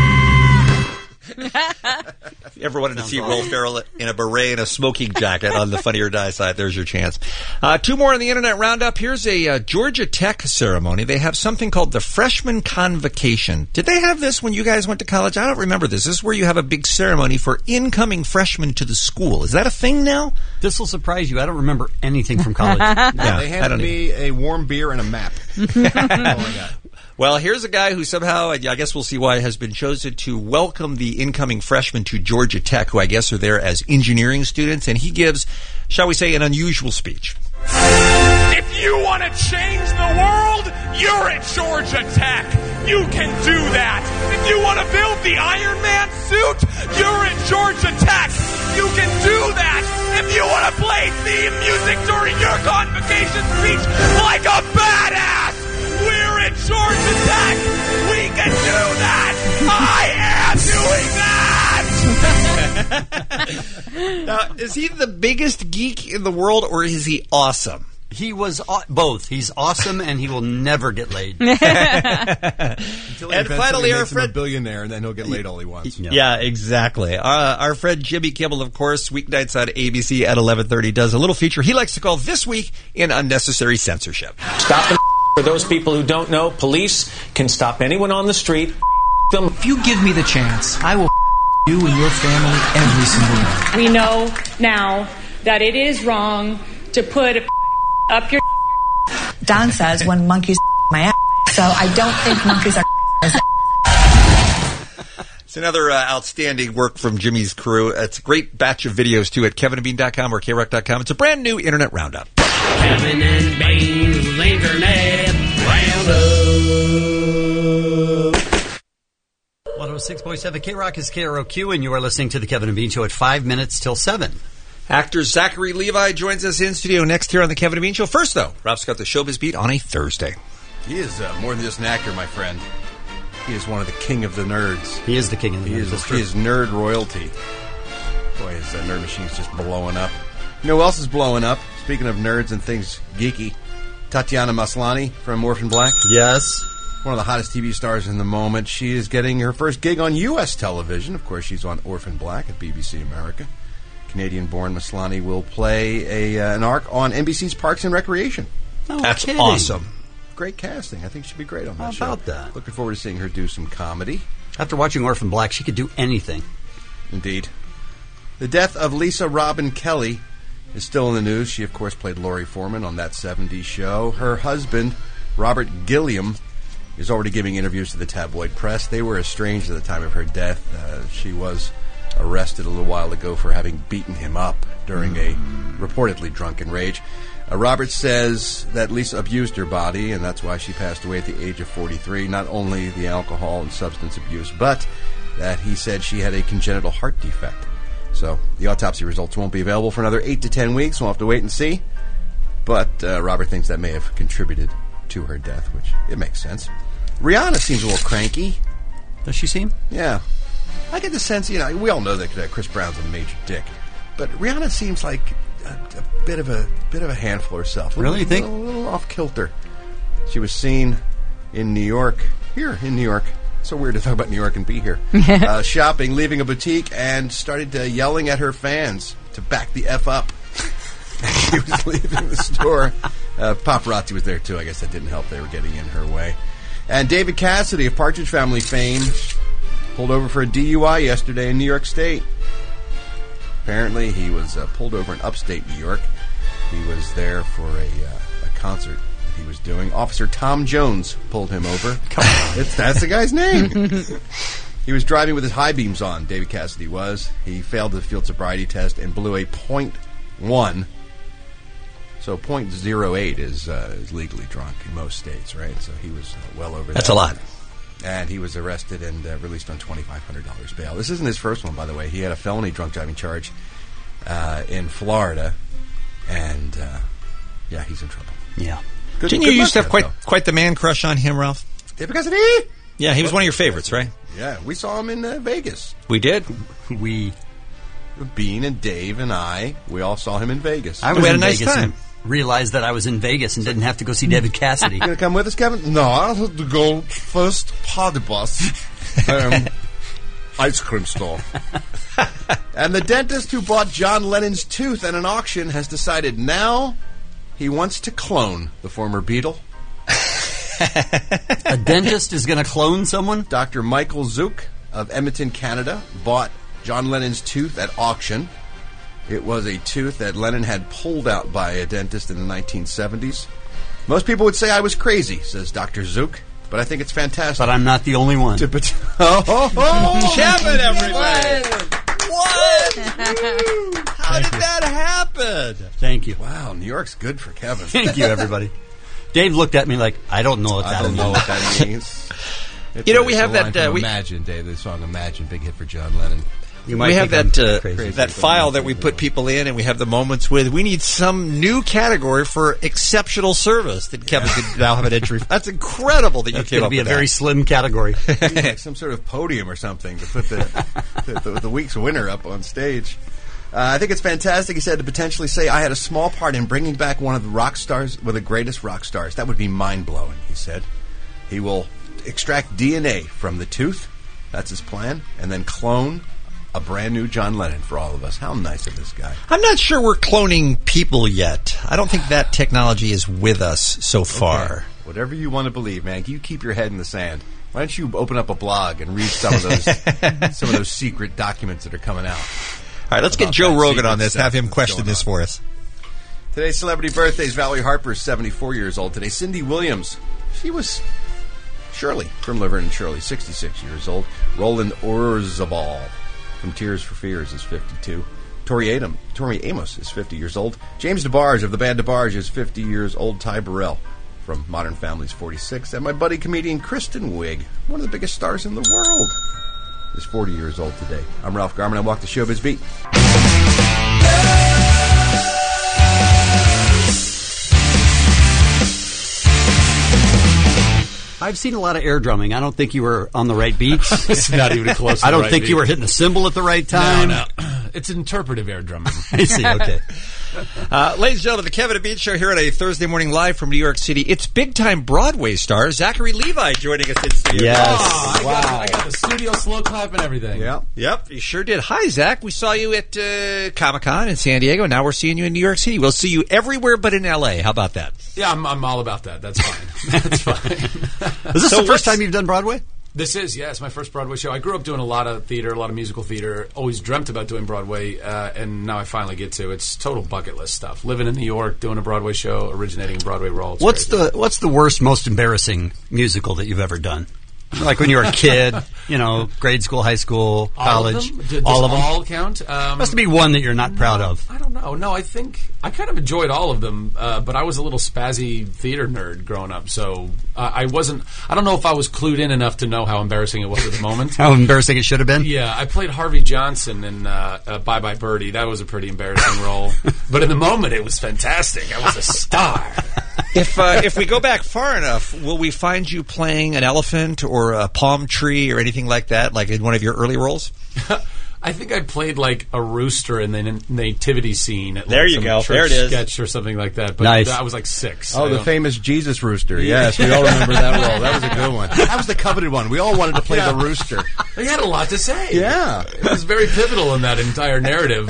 If you ever wanted to see Will Ferrell in a beret and a smoking jacket on the Funny or Die side, there's your chance. 2 more on the Internet Roundup. Here's a Georgia Tech ceremony. They have something called the Freshman Convocation. Did they have this when you guys went to college? I don't remember this. This is where you have a big ceremony for incoming freshmen to the school. Is that a thing now? This will surprise you. I don't remember anything from college. They handed me a warm beer and a map. That's all I got. Well, here's a guy who somehow, I guess we'll see why, has been chosen to welcome the incoming freshmen to Georgia Tech, who I guess are there as engineering students, and he gives, shall we say, an unusual speech. If you want to change the world, you're at Georgia Tech. You can do that. If you want to build the Iron Man suit, you're at Georgia Tech. You can do that. If you want to play theme music during your convocation speech like a badass, we're at Georgia Tech. We can do that. I am doing that. Now, is he the biggest geek in the world, or is he awesome? He was both. He's awesome, and he will never get laid. And finally, our a friend, billionaire, and then he'll get laid all he wants. Yeah, exactly. Our friend Jimmy Kimmel, of course, weeknights on ABC at 11:30, does a little feature he likes to call This Week in Unnecessary Censorship. Stop them. For those people who don't know, police can stop anyone on the street. Them. If you give me the chance, I will you and your family every single day. We know now that it is wrong to put a up your. Don says when monkeys my ass, so I don't think monkeys are. It's another outstanding work from Jimmy's crew. It's a great batch of videos, too, at kevinandbean.com or krock.com. It's a brand new Internet Roundup. Kevin and Bean's Internet Roundup. 106.7 K-Rock is KROQ, and you are listening to the Kevin and Bean Show at 5 minutes till 7. Actor Zachary Levi joins us in studio next here on the Kevin and Bean Show. First, though, Ralph's got the Showbiz Beat on a Thursday. He is more than just an actor, my friend. He is one of the king of the nerds. He is the king of the nerds. He is nerd royalty. Boy, his nerd machine's just blowing up. You know who else is blowing up? Speaking of nerds and things geeky, Tatiana Maslany from Orphan Black. Yes. One of the hottest TV stars in the moment. She is getting her first gig on U.S. television. Of course, she's on Orphan Black at BBC America. Canadian-born Maslany will play an arc on NBC's Parks and Recreation. Oh, that's kidding. Awesome. Great casting. I think she'd be great on that show. How about that? Looking forward to seeing her do some comedy. After watching Orphan Black, she could do anything. Indeed. The death of Lisa Robin Kelly is still in the news. She, of course, played Laurie Foreman on That 70s Show. Her husband, Robert Gilliam, is already giving interviews to the tabloid press. They were estranged at the time of her death. She was arrested a little while ago for having beaten him up during a reportedly drunken rage. Robert says that Lisa abused her body, and that's why she passed away at the age of 43. Not only the alcohol and substance abuse, but that he said she had a congenital heart defect. So the autopsy results won't be available for another 8 to 10 weeks. We'll have to wait and see. But Robert thinks that may have contributed to her death, which it makes sense. Rihanna seems a little cranky. Does she seem? Yeah. I get the sense, we all know that Chris Brown's a major dick, but Rihanna seems like a bit of a handful herself. Really, you think? A little off kilter. She was seen in New York. So weird to talk about New York and be here. Shopping, leaving a boutique, and started yelling at her fans to back the F up. She was leaving the store. Paparazzi was there, too. I guess that didn't help. They were getting in her way. And David Cassidy of Partridge Family fame pulled over for a DUI yesterday in New York State. Apparently, he was pulled over in upstate New York. He was there for a concert that he was doing. Officer Tom Jones pulled him over. Come on. That's the guy's name. He was driving with his high beams on, David Cassidy was. He failed the field sobriety test and blew a .1. So .08 is legally drunk in most states, right? So he was well over that. That's a lot. And he was arrested and released on $2,500 bail. This isn't his first one, by the way. He had a felony drunk driving charge in Florida. And, he's in trouble. Yeah. Didn't you used to have quite the man crush on him, Ralph? David Cassidy? Yeah, he was one of your favorites, right? Yeah, we saw him in Vegas. We did? Bean and Dave and we all saw him in Vegas. We had a nice time. Realized that I was in Vegas and didn't have to go see David Cassidy. You going to come with us, Kevin? No, I'll have to go first party bus. Ice cream store. And the dentist who bought John Lennon's tooth at an auction has decided now he wants to clone the former Beatle. A dentist is going to clone someone? Dr. Michael Zook of Edmonton, Canada, bought John Lennon's tooth at auction. It was a tooth that Lennon had pulled out by a dentist in the 1970s. Most people would say I was crazy, says Dr. Zook, but I think it's fantastic. But I'm not the only one. Kevin, everybody! What? How did that happen? Thank you. Wow, New York's good for Kevin. Thank you, everybody. Dave looked at me like, I don't know what that means. We have that. Imagine, Dave, the song "Imagine," big hit for John Lennon. We have that file that we put people in, and we have the moments with. We need some new category for exceptional service that Kevin could now have an entry. That's incredible that you came up with that. It's going to be a very slim category. Like some sort of podium or something to put the week's winner up on stage. I think it's fantastic, he said, to potentially say, I had a small part in bringing back one of the rock stars, one of the greatest rock stars. That would be mind-blowing, he said. He will extract DNA from the tooth, that's his plan, and then clone a brand new John Lennon for all of us. How nice of this guy. I'm not sure we're cloning people yet. I don't think that technology is with us so far. Okay. Whatever you want to believe, man, you keep your head in the sand. Why don't you open up a blog and read some of those secret documents that are coming out? All right, let's get Joe Rogan on this. Have him question this for us. Today's celebrity birthdays. Valerie Harper is 74 years old today. Cindy Williams, she was Shirley from Laverne and Shirley, 66 years old. Roland Orzabal from Tears for Fears is 52. Tori Amos is 50 years old. James DeBarge of the band DeBarge is 50 years old. Ty Burrell from Modern Family is 46. And my buddy comedian Kristen Wiig, one of the biggest stars in the world, is 40 years old today. I'm Ralph Garman. I walk the Showbiz Beat. I've seen a lot of air drumming. I don't think you were on the right beats. It's not even close to I don't the right think beat. you were hitting a cymbal at the right time. No. It's interpretive air drumming. I see, okay. Ladies and gentlemen, the Kevin and Bean Show here on a Thursday morning live from New York City. It's big-time Broadway star Zachary Levi joining us in studio. Yes. Oh, I got the studio slow clap and everything. Yep, you sure did. Hi, Zach. We saw you at Comic-Con in San Diego, and now we're seeing you in New York City. We'll see you everywhere but in L.A. How about that? Yeah, I'm all about that. That's fine. That's fine. Is this the first time you've done Broadway? This is, yeah. It's my first Broadway show. I grew up doing a lot of theater, a lot of musical theater. Always dreamt about doing Broadway, and now I finally get to. It's total bucket list stuff. Living in New York, doing a Broadway show, originating a Broadway role. What's the worst, most embarrassing musical that you've ever done? Like when you were a kid, grade school, high school, college. All of them? All count? Must be one that you're not proud of. I don't know. No, I think I kind of enjoyed all of them, but I was a little spazzy theater nerd growing up, so I wasn't. I don't know if I was clued in enough to know how embarrassing it was at the moment. How embarrassing it should have been? Yeah, I played Harvey Johnson in Bye Bye Birdie. That was a pretty embarrassing role, but in the moment it was fantastic. I was a star. If we go back far enough, will we find you playing an elephant or a palm tree or anything like that, like in one of your early roles? I think I played like a rooster in the nativity scene at there you some go. church There it is. sketch or something like that. But nice. I was like 6. Oh, the famous Jesus rooster. Yes, we all remember that role. That was a good one. That was the coveted one. We all wanted to play the rooster. He had a lot to say. Yeah. It was very pivotal in that entire narrative.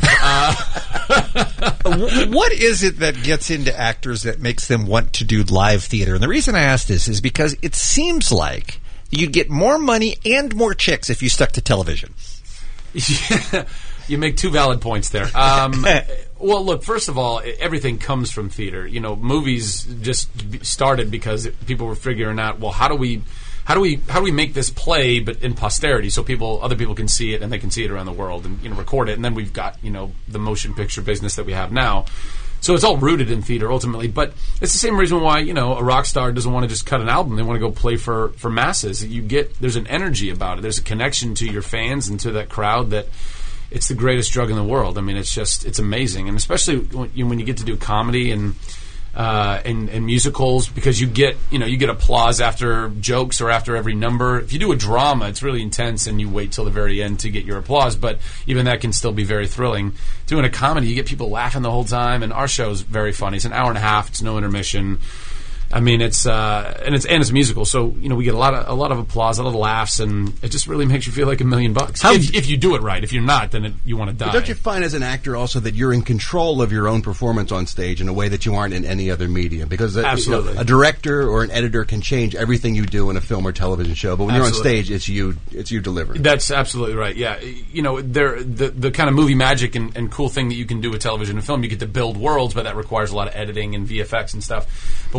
What is it that gets into actors that makes them want to do live theater? And the reason I ask this is because it seems like you'd get more money and more chicks if you stuck to television. Yeah, you make two valid points there. Well, look, first of all, everything comes from theater. Movies just started because people were figuring out, well, how do we make this play, but in posterity, so other people can see it and they can see it around the world and record it, and then we've got the motion picture business that we have now. So it's all rooted in theater ultimately, but it's the same reason why a rock star doesn't want to just cut an album; they want to go play for masses. There's an energy about it. There's a connection to your fans and to that crowd that it's the greatest drug in the world. I mean, it's amazing, and especially when you get to do comedy and musicals, because you get applause after jokes or after every number. If you do a drama, it's really intense and you wait till the very end to get your applause, but even that can still be very thrilling. Doing a comedy, you get people laughing the whole time, and our show's very funny. It's an hour and a half, it's no intermission. I mean, it's a musical, so we get a lot of applause, a lot of laughs, and it just really makes you feel like $1 million. If you do it right. If you're not, then you want to die. But don't you find as an actor also that you're in control of your own performance on stage in a way that you aren't in any other medium? Because absolutely, a director or an editor can change everything you do in a film or television show, but when you're on stage, it's you delivering. That's absolutely right. Yeah, the kind of movie magic and cool thing that you can do with television and film, you get to build worlds, but that requires a lot of editing and VFX and stuff. But once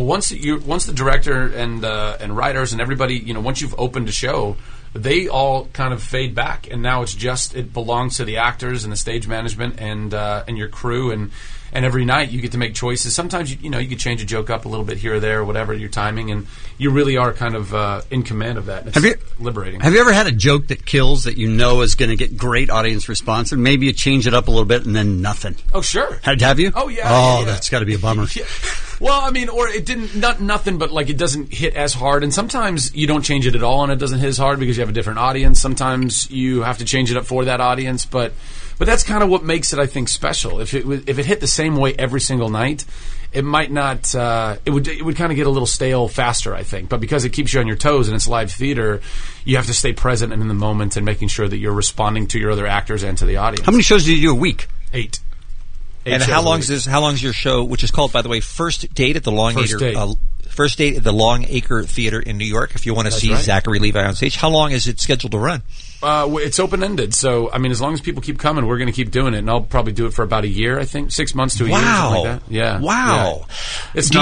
once the director and writers and everybody, once you've opened a show, they all kind of fade back, and now it belongs to the actors and the stage management and your crew, and every night you get to make choices. Sometimes you could change a joke up a little bit here or there, or whatever your timing, and you really are kind of in command of that. It's liberating. Have you ever had a joke that kills that is going to get great audience response, and maybe you change it up a little bit and then nothing? Oh, sure. Have you? Oh, yeah. Oh, yeah. That's got to be a bummer. Yeah. Well, I mean, or it didn't, nothing, but like it doesn't hit as hard. And sometimes you don't change it at all and it doesn't hit as hard because you have a different audience. Sometimes you have to change it up for that audience. But that's kind of what makes it, I think, special. If it hit the same way every single night, it might not, it would kind of get a little stale faster, I think. But because it keeps you on your toes and it's live theater, you have to stay present and in the moment and making sure that you're responding to your other actors and to the audience. How many shows do you do a week? 8. And how long's your show, which is called, by the way, First Date at the First Date at the Long Acre Theater in New York? If you want to see Zachary Levi on stage, how long is it scheduled to run? It's open-ended, so I mean, as long as people keep coming, we're going to keep doing it, and I'll probably do it for about a year. I think 6 months to a year, something like that. Yeah. Wow. Yeah. It's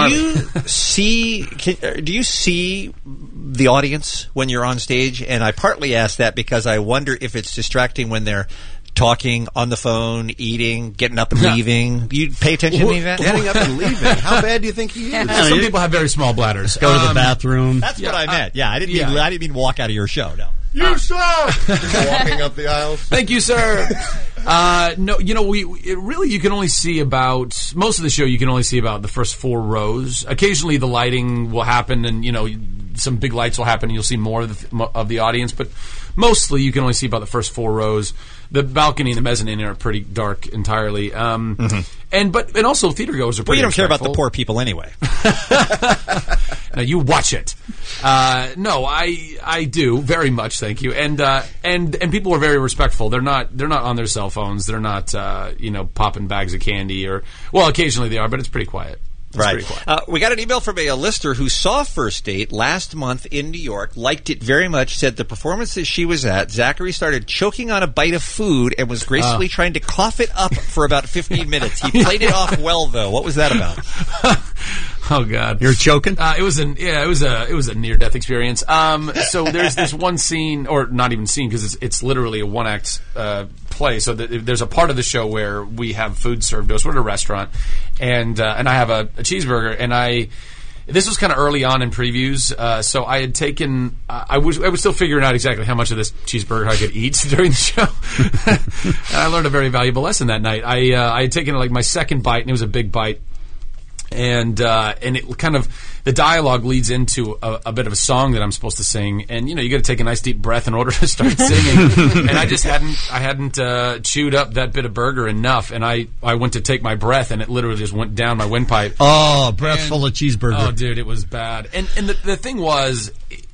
do you see the audience when you're on stage? And I partly ask that because I wonder if it's distracting when they're talking on the phone, eating, getting up and leaving. You pay attention to any of that? Getting up and leaving. How bad do you think he is? Some people have very small bladders. Go to the bathroom. That's what I meant. I didn't mean walk out of your show. No. You suck! Just walking up the aisles. Thank you, sir. No, you can only see about, most of the show you can only see about the first 4 rows. Occasionally the lighting will happen and, some big lights will happen and you'll see more of the audience, but mostly you can only see about the first 4 rows. The balcony and the mezzanine are pretty dark entirely. And also theatergoers are pretty Well, you don't care about respectful. the poor people anyway. No, you watch it. No, I do very much. Thank you. And people are very respectful. They're not on their cell phones. They're not popping bags of candy occasionally they are, but it's pretty quiet. Right. We got an email from a listener who saw First Date last month in New York, liked it very much, said the performance that she was at, Zachary started choking on a bite of food and was gracefully trying to cough it up for about 15 minutes. He played it off well, though. What was that about? Oh God, you're choking. It was a near-death experience. So there's this one scene, or not even scene, because it's literally a one-act play. So there's a part of the show where we have food served to us. We're at a restaurant, and I have a cheeseburger, and this was kind of early on in previews, so I had taken. I was still figuring out exactly how much of this cheeseburger I could eat during the show. And I learned a very valuable lesson that night. I had taken like my second bite, and it was a big bite. And it kind of, the dialogue leads into a bit of a song that I'm supposed to sing, and you got to take a nice deep breath in order to start singing. And I just hadn't chewed up that bit of burger enough, and I went to take my breath, and it literally just went down my windpipe. Oh, breath full of cheeseburger. Oh, dude, it was bad. And the thing was,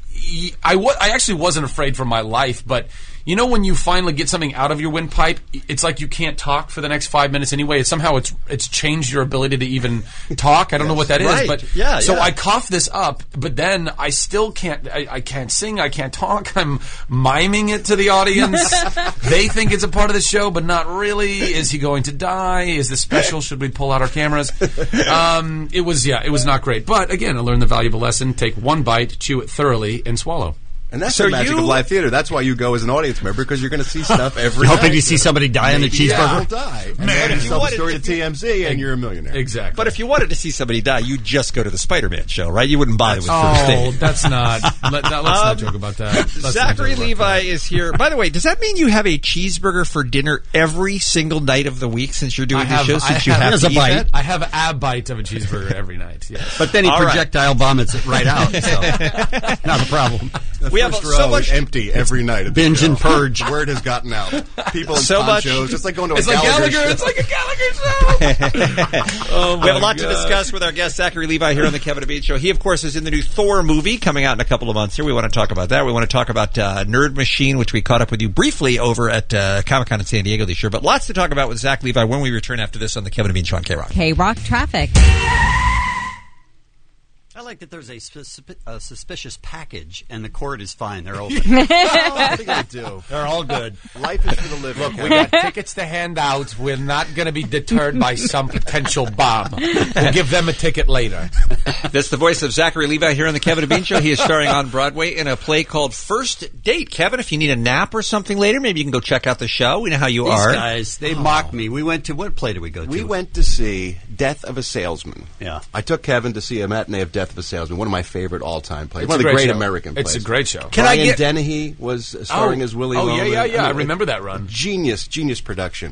I actually wasn't afraid for my life, but when you finally get something out of your windpipe, it's like you can't talk for the next 5 minutes anyway. Somehow it's changed your ability to even talk. I don't know what that is, but I coughed this up, but then I still can't. I can't sing. I can't talk. I'm miming it to the audience. They think it's a part of the show, but not really. Is he going to die? Is this special? Should we pull out our cameras? It was not great. But again, I learned the valuable lesson: take one bite, chew it thoroughly, and swallow. And that's the magic of live theater. That's why you go as an audience member, because you're going to see stuff every night. Hoping you see somebody die on the cheeseburger. Yeah, die. And then you tell the story to TMZ, and you're a millionaire. Exactly. But if you wanted to see somebody die, you'd just go to the Spider-Man show, right? You wouldn't bother with First Date. Oh, that's not. Let's not joke about that. Zachary Levi is here. By the way, does that mean you have a cheeseburger for dinner every single night of the week since you're doing this show? I have a bite of a cheeseburger every night. Yes. But then he projectile vomits it right out. So not a problem. We have so much empty every night. Binge and purge. Word has gotten out. People in so ponchos. It's like going to a Gallagher show. It's like a Gallagher show. We have a lot to discuss with our guest, Zachary Levi, here on the Kevin and Bean Show. He, of course, is in the new Thor movie coming out in a couple of months here. We want to talk about that. We want to talk about Nerd Machine, which we caught up with you briefly over at Comic-Con in San Diego this year. But lots to talk about with Zach Levi when we return after this on the Kevin and Bean Show on K-Rock. K-Rock Traffic. I like that there's a suspicious package, and the cord is fine. They're open. What are they going to do? They're all good. Life is for the living. Look, we got tickets to hand out. We're not going to be deterred by some potential bomb. We'll give them a ticket later. That's the voice of Zachary Levi here on the Kevin and Bean Show. He is starring on Broadway in a play called First Date. Kevin, if you need a nap or something later, maybe you can go check out the show. We know how you These are. guys, they mock me. We went to, what play did we go to? We went to see Death of a Salesman. Yeah. I took Kevin to see a matinee of Death of a Salesman, one of my favorite all-time plays. It's One of a the great great show. American plays. It's a great show. Brian Dennehy was starring as Willie Loman. I remember that run. Genius production.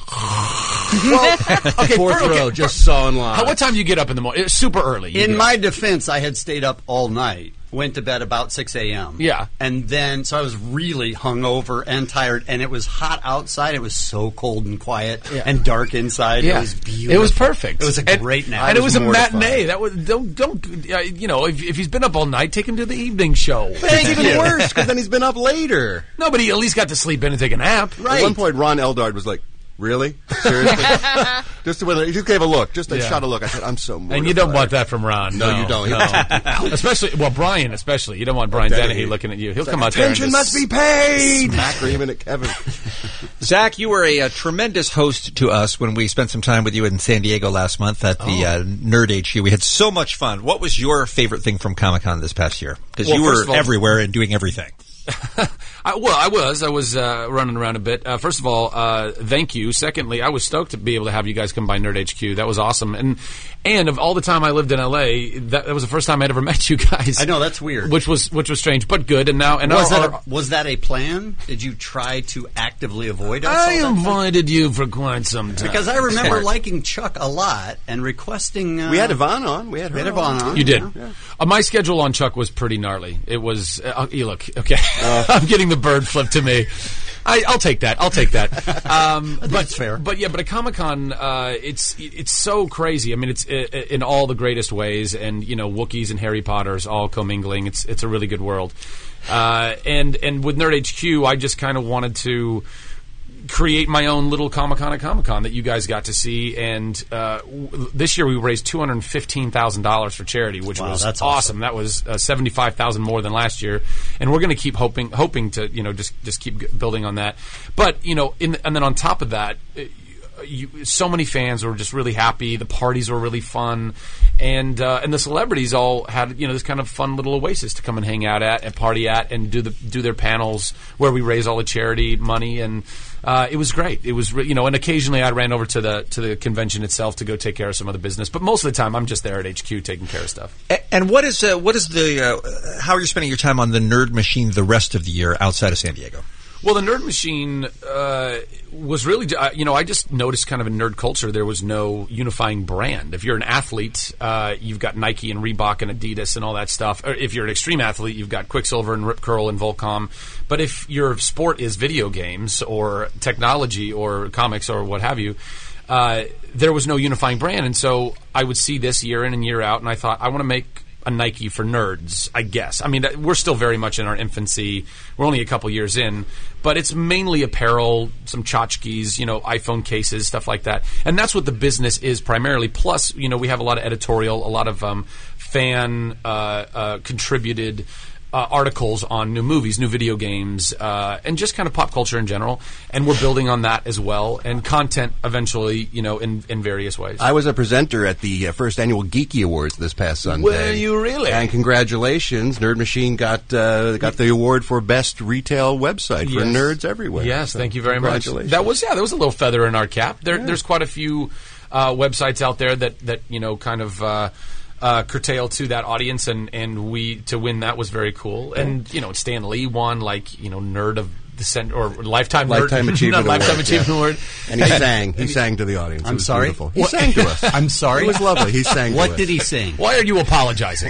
Well, okay, fourth row, just saw in line. What time do you get up in the morning? It's super early. In my defense, I had stayed up all night. Went to bed about 6 a.m. Yeah. And then, so I was really hungover and tired, and it was hot outside. It was so cold and quiet and dark inside. Yeah. It was beautiful. It was perfect. It was a great nap. And it was a matinee. That was don't you know, if he's been up all night, take him to the evening show. But it's even worse, because then he's been up later. No, but he at least got to sleep in and take a nap. Right. At one point, Ron Eldard was like, "Really? Seriously?" He just gave a look, just a shot of look. I said, "I'm so mortified." And you don't want that from Ron. No, you don't. No. Especially, Brian especially. You don't want Brian Dennehy looking at you. He'll come out there and attention just must be paid. Smack screaming at Kevin. Zach, you were a tremendous host to us when we spent some time with you in San Diego last month at the Nerd HQ. We had so much fun. What was your favorite thing from Comic-Con this past year? Because you were everywhere and doing everything. I was running around a bit. First of all, thank you. Secondly, I was stoked to be able to have you guys come by Nerd HQ. That was awesome. And of all the time I lived in LA, that was the first time I'd ever met you guys. I know, that's weird. Which was strange, but good. And now, was that a plan? Did you try to actively avoid us? I invited you for quite some time. Because I remember liking Chuck a lot and requesting. We had Yvonne on. We had Yvonne on. You did. Yeah. My schedule on Chuck was pretty gnarly. It was. You look okay. I'm getting the bird flipped to me. I'll take that. That's fair. But at Comic-Con, it's so crazy. I mean, it's in all the greatest ways, and you know, Wookiees and Harry Potters all commingling. It's a really good world. And with Nerd HQ, I just kind of wanted to create my own little Comic-Con at Comic-Con that you guys got to see. And this year we raised $215,000 for charity, which was awesome. That was $75,000 more than last year. And we're going to keep hoping to, you know, just keep building on that. But, you know, and then on top of that, so many fans were just really happy. The parties were really fun, and the celebrities all had, you know, this kind of fun little oasis to come and hang out at and party at and do their panels where we raise all the charity money, and it was great. It was, you know, and occasionally I ran over to the convention itself to go take care of some other business, but most of the time I'm just there at HQ taking care of stuff. And what is the how are you spending your time on the Nerd Machine the rest of the year outside of San Diego? Well, the Nerd Machine was really, you know, I just noticed kind of in nerd culture there was no unifying brand. If you're an athlete, you've got Nike and Reebok and Adidas and all that stuff. Or if you're an extreme athlete, you've got Quicksilver and Rip Curl and Volcom. But if your sport is video games or technology or comics or what have you, there was no unifying brand. And so I would see this year in and year out, and I thought, I want to make a Nike for nerds, I guess. I mean, we're still very much in our infancy. We're only a couple years in, but it's mainly apparel, some tchotchkes, you know, iPhone cases, stuff like that. And that's what the business is primarily. Plus, you know, we have a lot of editorial, a lot of fan contributed articles on new movies, new video games, and just kind of pop culture in general. And we're building on that as well, and content eventually, you know, in various ways. I was a presenter at the first annual Geeky Awards this past Sunday. Were you really? And congratulations, Nerd Machine got the award for best retail website for nerds everywhere. Yes, so thank you very much. Congratulations. That was a little feather in our cap. There's quite a few websites out there that you know kind of. Curtail to that audience, and we to win that was very cool. And you know, Stan Lee won, like, you know, Nerd of the or Lifetime Achievement Award. And he sang to the audience. I'm sorry? Beautiful. He sang to us. I'm sorry? It was lovely. He sang to us. What did he sing? Why are you apologizing?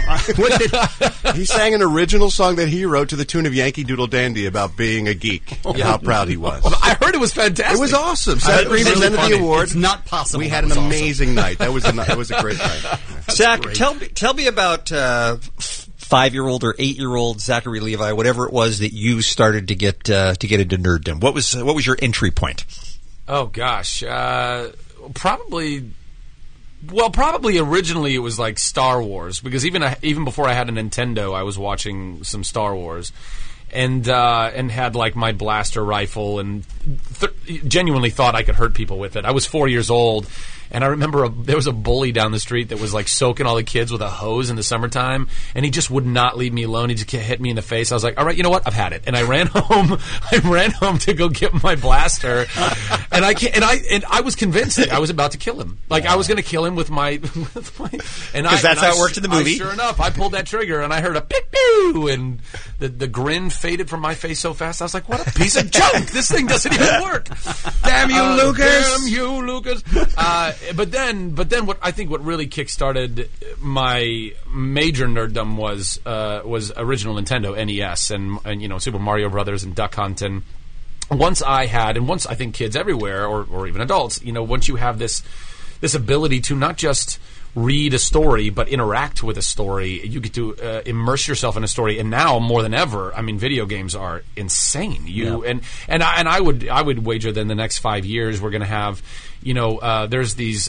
He sang an original song that he wrote to the tune of Yankee Doodle Dandy about being a geek. How proud he was. Well, I heard it was fantastic. It was awesome. Seth Green presented the award. It's not possible. We had an amazing night. It was a great night. Zach, tell me about 5-year-old or 8-year-old Zachary Levi, whatever it was that you started to get into nerddom. What was your entry point? Oh gosh, probably originally it was like Star Wars, because even before I had a Nintendo, I was watching some Star Wars. and had like my blaster rifle and genuinely thought I could hurt people with it. I was 4 years old. And I remember there was a bully down the street that was like soaking all the kids with a hose in the summertime, and he just would not leave me alone. He just hit me in the face. I was like, all right, you know what? I've had it. And I ran home. I ran home to go get my blaster, and I was convinced that I was about to kill him. Like I was going to kill him with my. Because that's how it worked in the movie. Sure enough, I pulled that trigger, and I heard a pew pew, and the grin faded from my face so fast. I was like, what a piece of junk! This thing doesn't even work. Damn you, Lucas! Damn you, Lucas! But then, what really kickstarted my major nerddom was original Nintendo NES and Super Mario Brothers and Duck Hunt. And once I think kids everywhere or even adults, once you have this ability to not just read a story but interact with a story, you get to immerse yourself in a story. And now more than ever, I mean, video games are insane. I would wager that in the next 5 years we're going to have. There's these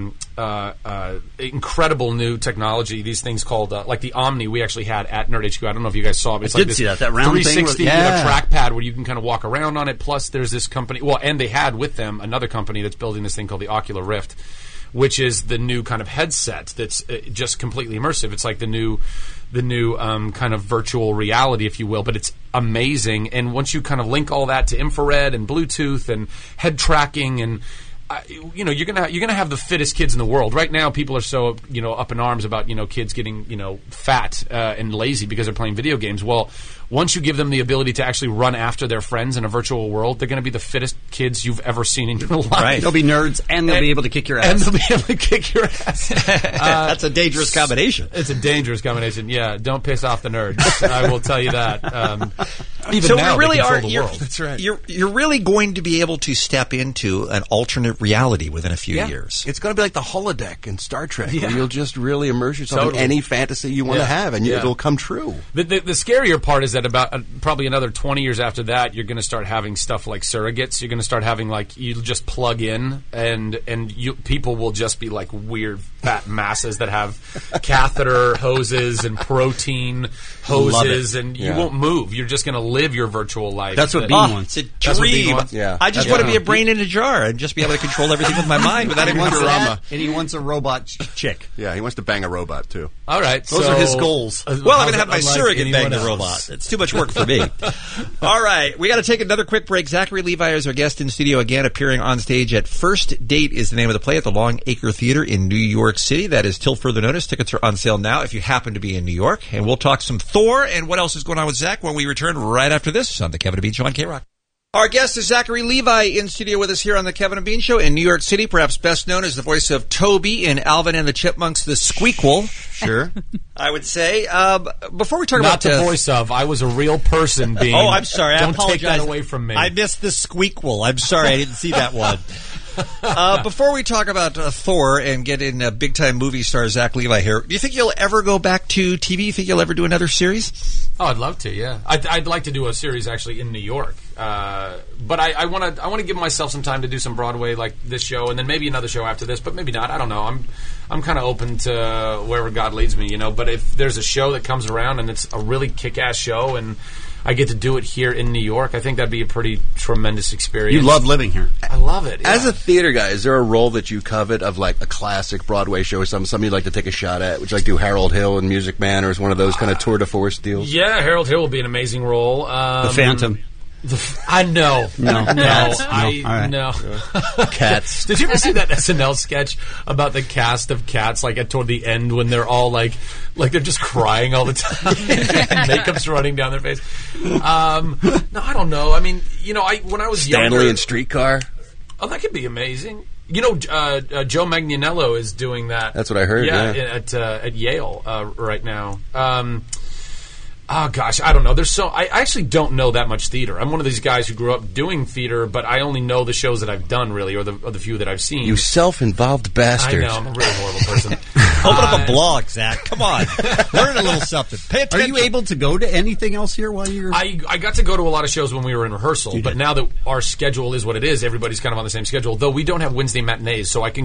incredible new technology. These things called like the Omni. We actually had at Nerd HQ. I don't know if you guys saw it. But it's I like did this see that round 360 thing. trackpad where you can kind of walk around on it. Plus, there's this company. Well, and they had with them another company that's building this thing called the Oculus Rift, which is the new kind of headset that's just completely immersive. It's like the new kind of virtual reality, if you will, but it's amazing. And once you kind of link all that to infrared and Bluetooth and head tracking and you're gonna have the fittest kids in the world. Right now, people are so up in arms about kids getting fat and lazy because they're playing video games. Well, once you give them the ability to actually run after their friends in a virtual world, they're going to be the fittest kids you've ever seen in your life. Right. They'll be nerds, and they'll be able to kick your ass. And they'll be able to kick your ass. That's a dangerous combination. It's a dangerous combination. Yeah, don't piss off the nerds. I will tell you that. Even so now, we really they control are. the world. That's right. You're really going to be able to step into an alternate reality within a few years. It's going to be like the holodeck in Star Trek, Yeah. where you'll just really immerse yourself in any fantasy you want to have, and it'll come true. The scarier part is that about probably another 20 years after that, you're going to start having stuff like surrogates. You're going to start having you just plug in, and people will just be like weird fat masses that have catheter hoses and protein hoses, and you won't move. You're just going to live your virtual life. That's what Bean wants. It's a dream. Yeah. I just want to be a brain in a jar and just be able to control everything with my mind without even drama. And he wants a robot chick. Yeah, he wants to bang a robot too. All right, those are his goals. Well, I'm going to have my surrogate bang the robot. It's too much work for me. All right, we got to take another quick break. Zachary Levi is our guest in studio again, appearing on stage at First Date is the name of the play at the Long Acre Theater in New York City. That is till further notice. Tickets are on sale now if you happen to be in New York. And we'll talk some Thor and what else is going on with Zach when we return right after this on the Kevin and Bean Show on K-Rock. Our guest is Zachary Levi in studio with us here on the Kevin and Bean Show in New York City, perhaps best known as the voice of Toby in Alvin and the Chipmunks, the Squeakquel. Sure. I would say. Before we talk Not about... the voice of. I was a real person being... Oh, I'm sorry. I Don't apologize. take that away from me. I missed the Squeakquel. I'm sorry. I didn't see that one. Before we talk about Thor and get in big-time movie star Zach Levi here, do you think you'll ever go back to TV? You think you'll ever do another series? Oh, I'd love to. Yeah, I'd like to do a series actually in New York. But I want to give myself some time to do some Broadway like this show, and then maybe another show after this. But maybe not. I don't know. I'm kind of open to wherever God leads me. But if there's a show that comes around and it's a really kick-ass show and I get to do it here in New York, I think that'd be a pretty tremendous experience. You love living here. I love it. Yeah. As a theater guy, is there a role that you covet of like a classic Broadway show or something you'd like to take a shot at? Would you like to do Harold Hill and Music Man, or is one of those kind of tour de force deals? Yeah, Harold Hill will be an amazing role. The Phantom. I know. No. No. Cats. Did you ever see that SNL sketch about the cast of Cats, like toward the end when they're all like they're just crying all the time and makeup's running down their face? No, I don't know. I mean, when I was Stanley younger, and Streetcar. Oh, that could be amazing. Joe Manganiello is doing that. That's what I heard. Yeah. At Yale right now. Oh gosh, I don't know. I actually don't know that much theater. I'm one of these guys who grew up doing theater, but I only know the shows that I've done, really, or the few that I've seen. You self-involved bastard. I know, I'm a really horrible person. Open up a blog, Zach. Come on, learn a little something. Pay attention. Are you able to go to anything else here while you're? I got to go to a lot of shows when we were in rehearsal, but now that our schedule is what it is, everybody's kind of on the same schedule. Though we don't have Wednesday matinees, so I can go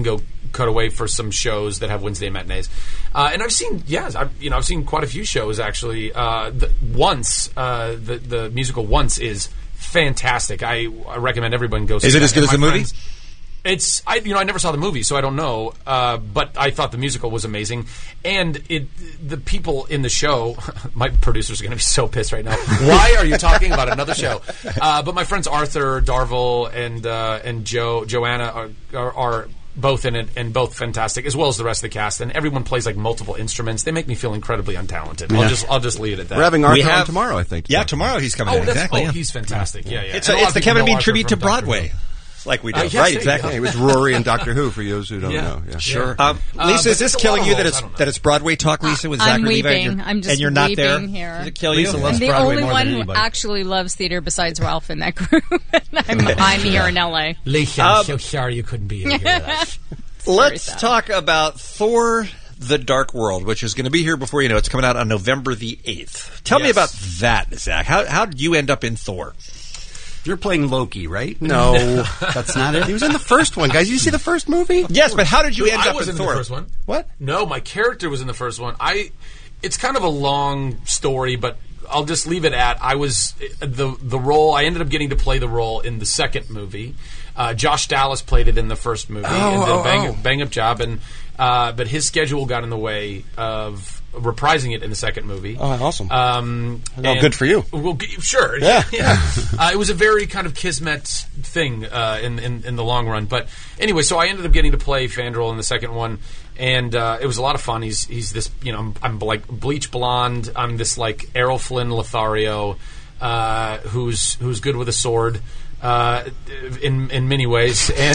cut away for some shows that have Wednesday matinees. And I've seen, I've seen quite a few shows actually. The musical Once is fantastic. I recommend everyone go see it. Is it as good as the movie? It's I never saw the movie, so I don't know. But I thought the musical was amazing, and the people in the show. My producers are going to be so pissed right now. Why are you talking about another show? But my friends Arthur Darvill and Joanna are both in it and both fantastic, as well as the rest of the cast. And everyone plays like multiple instruments. They make me feel incredibly untalented. Yeah. I'll just leave it at that. We're having Arthur on tomorrow, I think. Yeah, tomorrow he's coming in. Exactly. He's fantastic. Yeah. It's the Kevin and Bean tribute to Broadway. Like we do. Right, exactly. It was Rory and Doctor Who, for those who don't know. Yeah. Sure. Lisa, is this killing you that it's Broadway talk, Lisa, with Zachary Levi? Weeping. I'm just and you're not there? here. Does it kill you? I'm the only one who actually loves theater besides Ralph in that group. I'm here in L.A. Lisa, I'm so sorry you couldn't be here with us. Let's talk about Thor: The Dark World, which is going to be here before you know. It's coming out on November the 8th. Tell me about that, Zach. How did you end up in Thor? You're playing Loki, right? No. That's not it? He was in the first one, guys. Did you see the first movie? Yes, but how did you end I up was in in Thor? the first one. What? No, my character was in the first one. It's kind of a long story, but I'll just leave it at I was the role. I ended up getting to play the role in the second movie. Josh Dallas played it in the first movie and did a bang up job, and but his schedule got in the way of reprising it in the second movie. Oh, awesome! Good for you. Well, sure, yeah. It was a very kind of kismet thing in the long run. But anyway, so I ended up getting to play Fandral in the second one, and it was a lot of fun. He's this, I'm like bleach blonde. I'm this like Errol Flynn Lothario, who's good with a sword. In many ways, and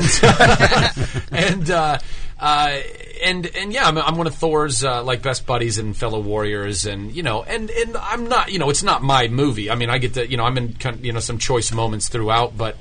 I'm one of Thor's like best buddies and fellow warriors, and and I'm not, it's not my movie. I mean, I get to, I'm in some choice moments throughout, but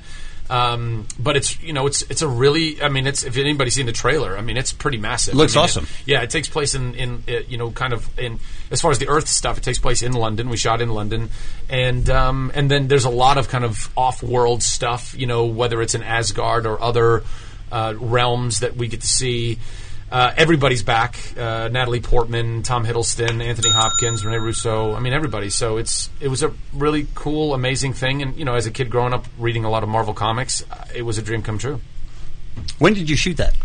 it's it's a really, it's, if anybody's seen the trailer, it's pretty massive. It looks awesome. It takes place in kind of in, as far as the Earth stuff, it takes place in London. We shot in London, and then there's a lot of kind of off-world stuff, whether it's in Asgard or other realms that we get to see. Everybody's back. Natalie Portman, Tom Hiddleston, Anthony Hopkins, Rene Russo. Everybody. So it was a really cool, amazing thing. And, as a kid growing up reading a lot of Marvel comics, it was a dream come true. When did you shoot that?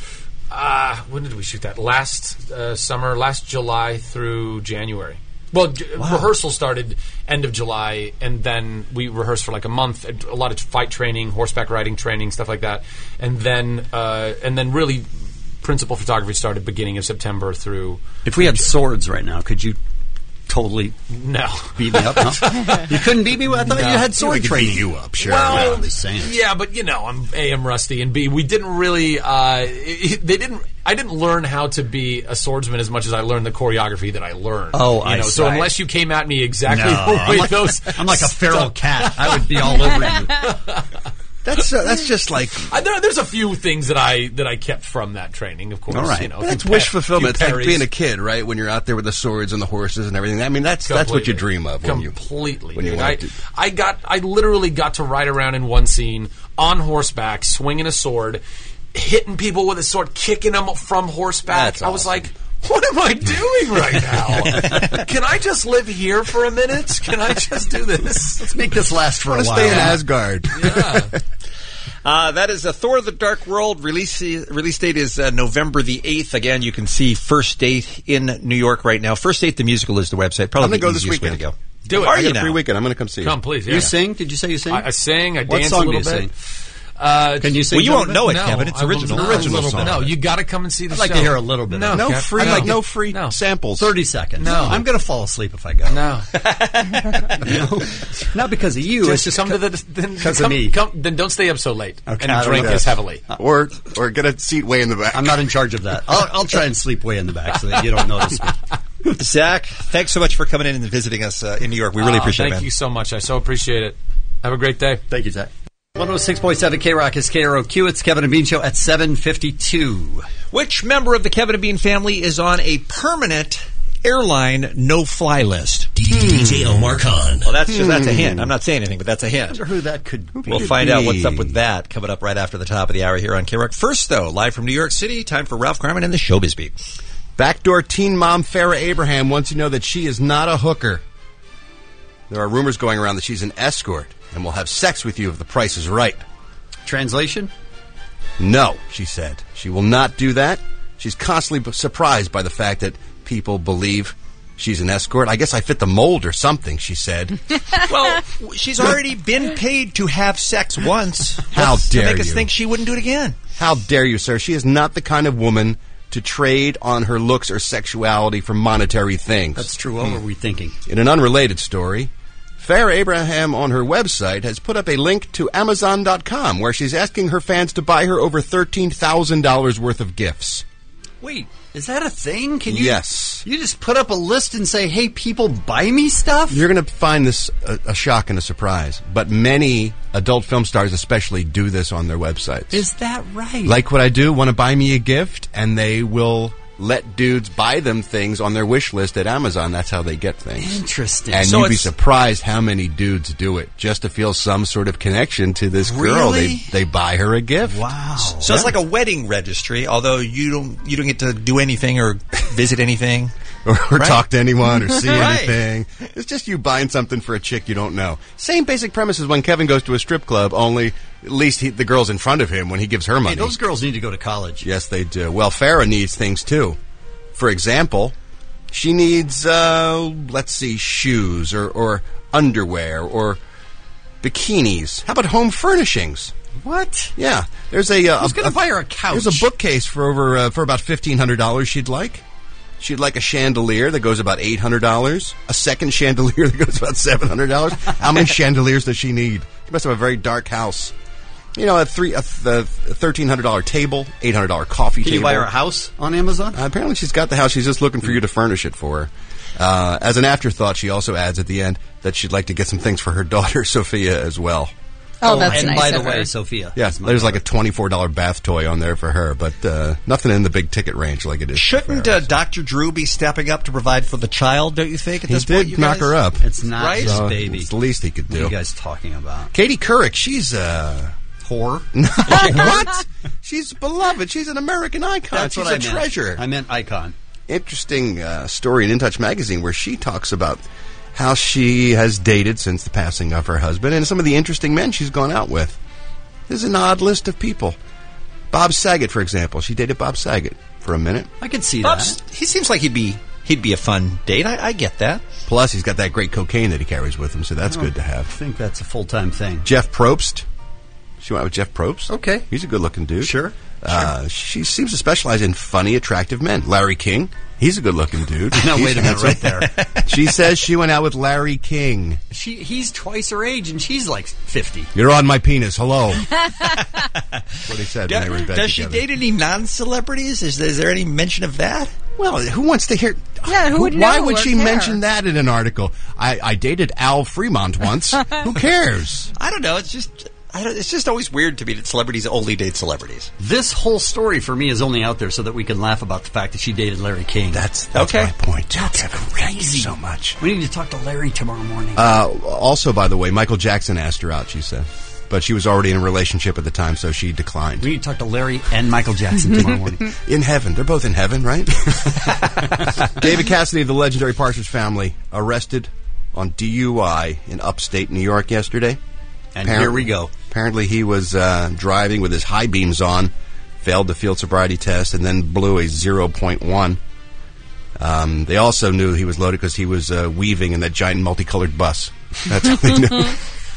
When did we shoot that? Last summer, last July through January. Well, rehearsal started end of July, and then we rehearsed for like a month. A lot of fight training, horseback riding training, stuff like that. And then really principal photography started beginning of September through... If we had swords right now, could you totally beat me up? No? You couldn't beat me? I thought you had sword training. Beat you up, sure. Well, I'm just saying. Yeah, but I'm rusty, and B, we didn't really... I didn't learn how to be a swordsman as much as I learned the choreography that I learned. Oh, I see. So unless you came at me exactly I'm like a feral cat. I would be all over you. That's just like there's a few things that I kept from that training, of course. All right, that's wish fulfillment. It's like being a kid, right? When you're out there with the swords and the horses and everything. That's what you dream of. Completely. When you I literally got to ride around in one scene on horseback, swinging a sword, hitting people with a sword, kicking them from horseback. I was like, what am I doing right now? Can I just live here for a minute? Can I just do this? Let's make this last for a while. Stay in Asgard. Yeah. That is Thor: The Dark World. Release date is November the 8th. Again, you can see First Date in New York right now. First Date, the musical, is the website. Probably I'm going to the go this easiest weekend. way to go. Do it. Are I you got a now? free weekend. I'm going to come see you. Come, please. Yeah. You sing? Did you say you sing? I sang. I what danced song a little do you bit. sing? Can you sing? Well, you won't know it, Kevin. It's original. Song. No, you got to come and see the I'd like show. to hear a little bit. No, no free samples. 30 seconds. No. I'm going to fall asleep if I go. No. Not because of you. It's just come to because of me. Then don't stay up so late and drink Okay. as heavily. Or get a seat way in the back. I'm not in charge of that. I'll try and sleep way in the back so that you don't notice me. Zach, thanks so much for coming in and visiting us in New York. We really appreciate it, man. Thank you so much. I so appreciate it. Have a great day. Thank you, Zach. 106.7 K-Rock is KROQ. It's Kevin and Bean Show at 7:52. Which member of the Kevin and Bean family is on a permanent airline no-fly list. DJ Omar Khan. Well, that's a hint. I'm not saying anything, but that's a hint. I wonder who that could be. We'll find out what's up with that coming up right after the top of the hour here on K-Rock. First, though, live from New York City, time for Ralph Garman and the Showbiz Beat. Backdoor teen mom Farrah Abraham wants you to know that she is not a hooker. There are rumors going around that she's an escort and will have sex with you if the price is right. Translation? No, she said. She will not do that. She's constantly surprised by the fact that people believe she's an escort. I guess I fit the mold or something, she said. Well, she's already been paid to have sex once. How dare you? To make us think she wouldn't do it again. How dare you, sir? She is not the kind of woman to trade on her looks or sexuality for monetary things. That's true. What were we thinking? In an unrelated story, Farrah Abraham on her website has put up a link to Amazon.com where she's asking her fans to buy her over $13,000 worth of gifts. Wait, is that a thing? Can you? Yes. You just put up a list and say, "Hey, people, buy me stuff." You're going to find this a shock and a surprise, but many adult film stars, especially, do this on their websites. Is that right? Like what I do? Want to buy me a gift, and they will let dudes buy them things on their wish list at Amazon. That's how they get things. Interesting. And So you'd be it's- surprised how many dudes do it just to feel some sort of connection to this girl. Really? They buy her a gift. Wow. So it's like a wedding registry, although you don't get to do anything or visit anything. Or Right. talk to anyone or see Right. anything. It's just you buying something for a chick you don't know. Same basic premise as when Kevin goes to a strip club, only at least the girl's in front of him when he gives her money. Hey, those girls need to go to college. Yes, they do. Well, Farrah needs things, too. For example, she needs, let's see, shoes or underwear or bikinis. How about home furnishings? What? Yeah. There's a... Who's going to buy her a couch? There's a bookcase for about $1,500 she'd like. She'd like a chandelier that goes about $800. A second chandelier that goes about $700. How many chandeliers does she need? She must have a very dark house. You know, a $1,300 table, $800 coffee Can table. you buy her a house on Amazon? Apparently she's got the house. She's just looking for you to furnish it for her. As an afterthought, she also adds at the end that she'd like to get some things for her daughter, Sophia, as well. Oh, that's and nice by the of way, her. Sophia. Yeah, there's like a $24 bath toy on there for her, but nothing in the big ticket range like it is. Shouldn't Dr. Drew be stepping up to provide for the child, don't you think, at He this point? did knock her up. It's not Right? his So baby. it's the least he could What are do. you guys talking about? Katie Couric, she's Whore? what? She's beloved. She's an American icon. That's She's what I a meant. treasure. I meant icon. Interesting story in In Touch magazine where she talks about how she has dated since the passing of her husband and some of the interesting men she's gone out with. There's an odd list of people. Bob Saget, for example. She dated Bob Saget for a minute. I could see Bob's- that. He seems like he'd be a fun date. I get that. Plus, he's got that great cocaine that he carries with him, so that's good to I have. think that's a full-time thing. Jeff Probst. She went out with Jeff Probst. Okay. He's a good-looking dude. Sure. She seems to specialize in funny, attractive men. Larry King. He's a good-looking dude. No, He's wait a minute, handsome. right there. She says she went out with Larry King. He's twice her age, and she's like 50. You're on my penis. Hello. That's what he said when they were in bed Does she together. date any non-celebrities? Is there any mention of that? Well, who wants to hear... Yeah, who would Why know would or she care? mention that in an article? I dated Al Fremont once. Who cares? I don't know. It's just always weird to me that celebrities only date celebrities. This whole story for me is only out there so that we can laugh about the fact that she dated Larry King. That's Okay. my point. That's Kevin, crazy. thank you so much. We need to talk to Larry tomorrow morning. Also, by the way, Michael Jackson asked her out, she said. But she was already in a relationship at the time, so she declined. We need to talk to Larry and Michael Jackson tomorrow morning. In heaven. They're both in heaven, right? David Cassidy of the legendary Partridge Family arrested on DUI in upstate New York yesterday. And here we go. Apparently he was driving with his high beams on, failed the field sobriety test, and then blew a 0.1. They also knew he was loaded because he was weaving in that giant multicolored bus. That's how they knew.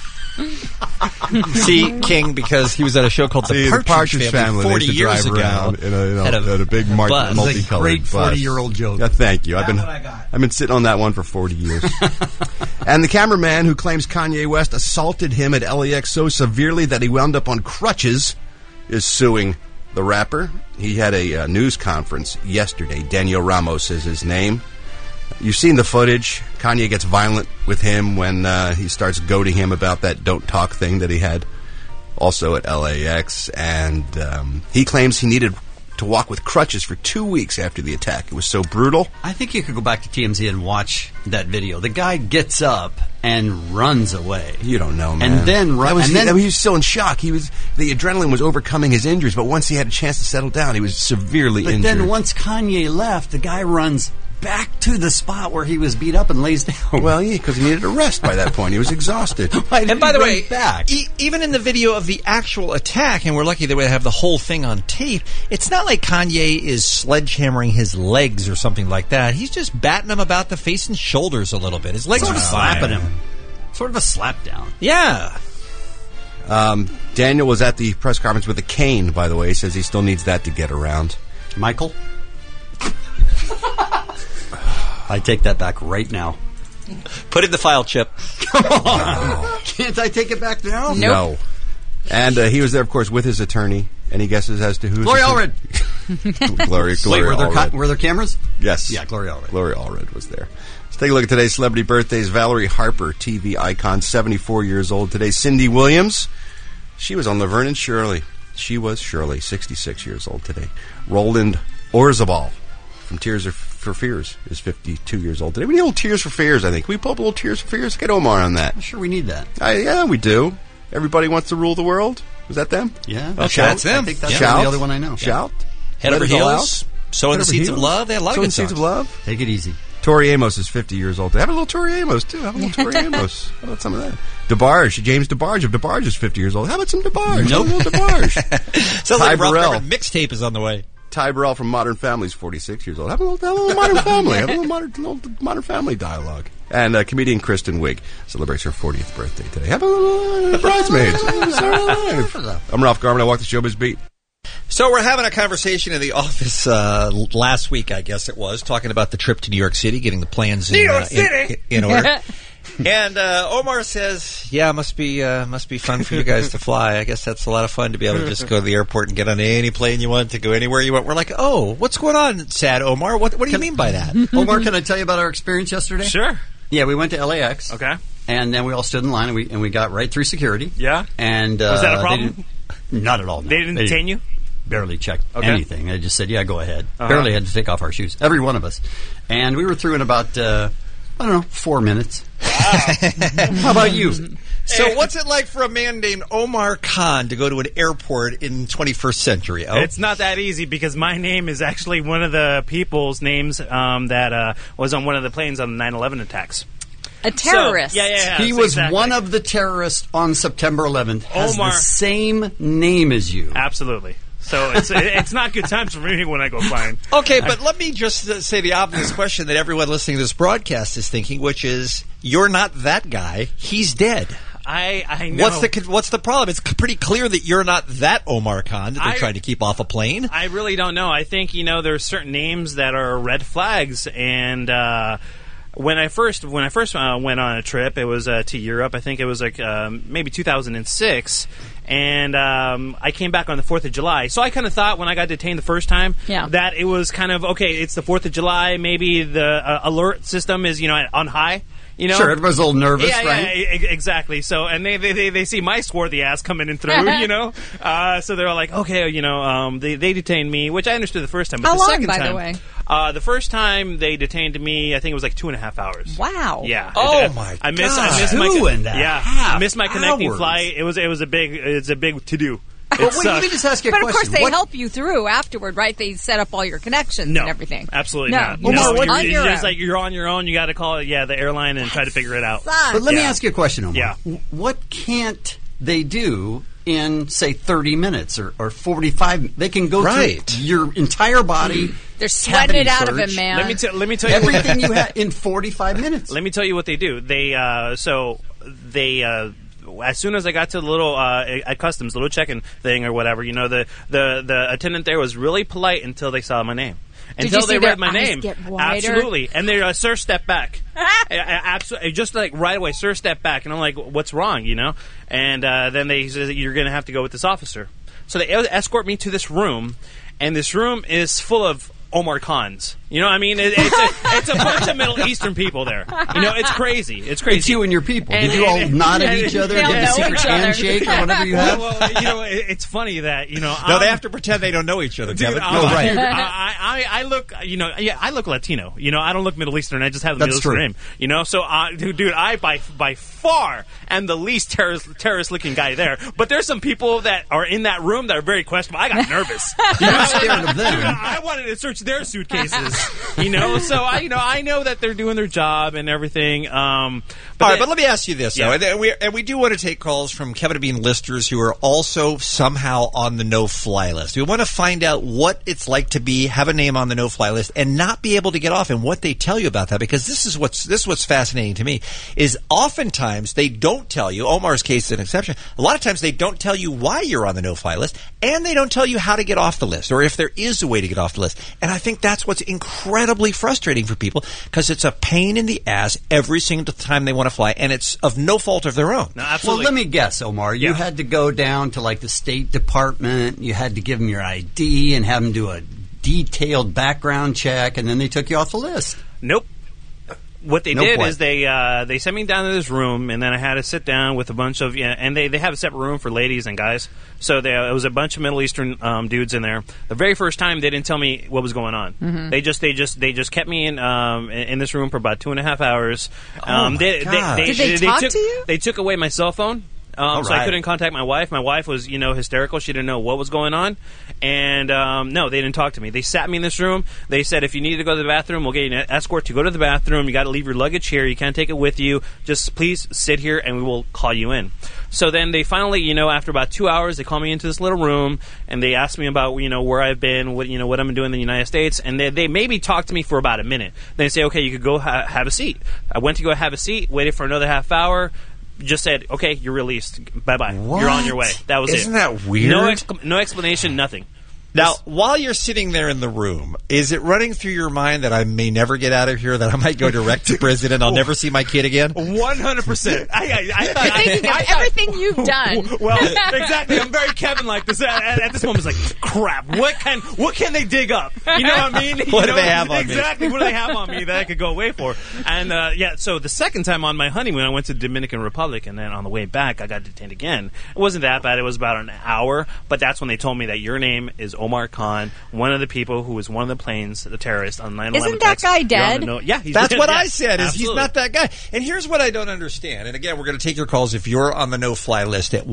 See, King, because he was at a show called See, The Partridge Family they 40 used to years drive ago. around in Had a big bus. multicolored Great bus. 40-year-old joke. Yeah, thank you. I've been sitting on that one for 40 years. And the cameraman who claims Kanye West assaulted him at LAX so severely that he wound up on crutches is suing the rapper. He had a news conference yesterday. Daniel Ramos is his name. You've seen the footage. Kanye gets violent with him when he starts goading him about that don't talk thing that he had also at LAX. And he claims he needed to walk with crutches for 2 weeks after the attack. It was so brutal. I think you could go back to TMZ and watch that video. The guy gets up and runs away. You don't know, man. And then he was still in shock. The adrenaline was overcoming his injuries, but once he had a chance to settle down, he was severely injured. But then once Kanye left, the guy runs back to the spot where he was beat up and lays down. Well, yeah, because he needed a rest by that point. He was exhausted. And by the way, even in the video of the actual attack, and we're lucky that we have the whole thing on tape, it's not like Kanye is sledgehammering his legs or something like that. He's just batting him about the face and shoulders a little bit. His legs are slapping him. Sort of a slap down. Yeah. Daniel was at the press conference with a cane, by the way. He says he still needs that to get around. Michael? I take that back right now. Put in the file, Chip. Come on. Can't I take it back now? Nope. No. And he was there, of course, with his attorney. Any guesses as to who's... Gloria Allred. Gloria Allred. Were there cameras? Yes. Yeah, Gloria Allred. Gloria Allred was there. Let's take a look at today's celebrity birthdays. Valerie Harper, TV icon, 74 years old today. Cindy Williams, she was on Laverne and Shirley. She was Shirley, 66 years old today. Roland Orzabal from Tears for Fears is 52 years old today. We need a little Tears for Fears, I think. Can we pull up a little Tears for Fears? Get Omar on that. I'm sure we need that. Yeah, we do. Everybody Wants to Rule the World. Was that them? Yeah. Okay, that's them. I think that's the other one I know. Shout. Head Over Heels. Sowing the Seeds of Love. They had a lot of good songs. Seeds of Love. Take it easy. Tori Amos is 50 years old. Have a little Tori Amos, too. Have a little Tori Amos. How about some of that? DeBarge. James DeBarge of DeBarge is 50 years old. How about some DeBarge? Nope. A little DeBarge. Sounds like Ralph Beckman mixtape is on the way. Ty Burrell from Modern Family is 46 years old. Have a little Modern Family. Have a little Modern Family dialogue. And comedian Kristen Wiig celebrates her 40th birthday today. Have a little Bridesmaids. I'm Ralph Garman. I walk the showbiz beat. So we're having a conversation in the office last week, I guess it was, talking about the trip to New York City, getting the plans in order. And Omar says, "Yeah, must be fun for you guys to fly. I guess that's a lot of fun to be able to just go to the airport and get on any plane you want to go anywhere you want." We're like, "Oh, what's going on, sad Omar? What do you mean by that?" Omar, can I tell you about our experience yesterday? Sure. Yeah, we went to LAX. Okay. And then we all stood in line, and we got right through security. Yeah. And was that a problem? Not at all. No. They didn't detain you? Barely checked anything. They just said, "Yeah, go ahead." Barely had to take off our shoes, every one of us. And we were through in about 4 minutes. Wow. How about you? So what's it like for a man named Omar Khan to go to an airport in 21st century? Oh? It's not that easy because my name is actually one of the people's names that was on one of the planes on the 9/11 attacks. A terrorist. So, yeah. He was one of the terrorists on September 11th. Has Omar. the same name as you. Absolutely. So it's not good times for me when I go flying. Okay, but let me just say the obvious question that everyone listening to this broadcast is thinking, which is, you're not that guy. He's dead. I know. What's the problem? It's pretty clear that you're not that Omar Khan that they're trying to keep off a plane. I really don't know. I think, there's certain names that are red flags, and when I first went on a trip, it was to Europe. I think it was like maybe 2006, and I came back on the 4th of July. So I kind of thought when I got detained the first time that it was kind of, okay, it's the 4th of July. Maybe the alert system is on high. Sure, everybody's a little nervous, right? Yeah, exactly. So, and they see my swarthy ass coming in through, so they're all like, okay, they detained me, which I understood the first time. But How the long, second by time, the way? The first time they detained me, I think it was like 2.5 hours. Wow. Yeah. Oh my God. I missed I missed my connecting flight. It was a big to do. But wait, let me just ask you a question. But of course, they help you through afterward, right? They set up all your connections and everything. Absolutely not. You're on your own. You got to call the airline and try to figure it out. But let me ask you a question, Omar. Yeah. What can't they do in, say, 30 minutes or 45? They can go through your entire body. They're sweating it out of him, man. Let me tell you everything you had in 45 minutes. Let me tell you what they do. They as soon as I got to the little at customs, little check-in thing or whatever, the attendant there was really polite until they saw my name. Until they read my name, absolutely, and they sir, step back, absolutely, just like right away, sir, step back, and I'm like, what's wrong, And then they said you're going to have to go with this officer. So they escort me to this room, and this room is full of Omar Khans. You know what I mean? It's a bunch of Middle Eastern people there. You know, it's crazy. It's crazy. It's you and your people. Did you all nod at each other? Get the secret handshake or whatever you have? Well, you know, it's funny that, you know... No, they have to pretend they don't know each other, Kevin. Right. I look, you know, I look Latino. You know, I don't look Middle Eastern. I just have the Middle Eastern name. You know, so, dude, I by far am the least terrorist-looking guy there. But there's some people that are in that room that are very questionable. I got nervous. You're not scared of them. Dude, I wanted to search their suitcases. You know, so I know that they're doing their job and everything. All right, but let me ask you this, though. And we do want to take calls from Kevin and Bean listeners who are also somehow on the no-fly list. We want to find out what it's like to have a name on the no-fly list and not be able to get off, and what they tell you about that. Because this is what's fascinating to me, is oftentimes they don't tell you. Omar's case is an exception. A lot of times they don't tell you why you're on the no-fly list, and they don't tell you how to get off the list, or if there is a way to get off the list. And I think that's what's incredibly frustrating for people, because it's a pain in the ass every single time they want to fly, and it's of no fault of their own. No, absolutely. Well, let me guess, Omar. You had to go down to like the State Department. You had to give them your ID and have them do a detailed background check, and then they took you off the list. Nope. What they did is they sent me down to this room, and then I had to sit down with a bunch of and they have a separate room for ladies and guys. So it was a bunch of Middle Eastern dudes in there. The very first time they didn't tell me what was going on. Mm-hmm. They just kept me in this room for about 2.5 hours. Did they talk to you? They took away my cell phone. So I couldn't contact my wife. My wife was, hysterical. She didn't know what was going on. And, no, they didn't talk to me. They sat me in this room. They said, if you need to go to the bathroom, we'll get you an escort to go to the bathroom. You got to leave your luggage here. You can't take it with you. Just please sit here and we will call you in. So then they finally, after about 2 hours, they call me into this little room and they asked me about, where I've been, what I'm doing in the United States. And they maybe talked to me for about a minute. Then they say, okay, you could go have a seat. I went to go have a seat, waited for another half hour. Just said, okay, you're released. Bye-bye. What? You're on your way. That was Isn't that weird? No explanation, nothing. Now, while you're sitting there in the room, is it running through your mind that I may never get out of here, that I might go direct to prison and I'll never see my kid again? 100%. I thought... Thinking of everything you've done. Well, exactly. I'm very Kevin-like. At this moment, it's like, crap, what can they dig up? You know what I mean? What do they have on me? Exactly. What do they have on me that I could go away for? And, so the second time on my honeymoon, I went to the Dominican Republic, and then on the way back, I got detained again. It wasn't that bad. It was about an hour, but that's when they told me that your name is Omar Khan, one of the people who was one of the planes, the terrorist on 9/11. Isn't that guy dead? Yeah, he's That's dead. what Yeah, I said. Is absolutely. he's not that guy. And here's what I don't understand. And again, we're going to take your calls if you're on the no-fly list at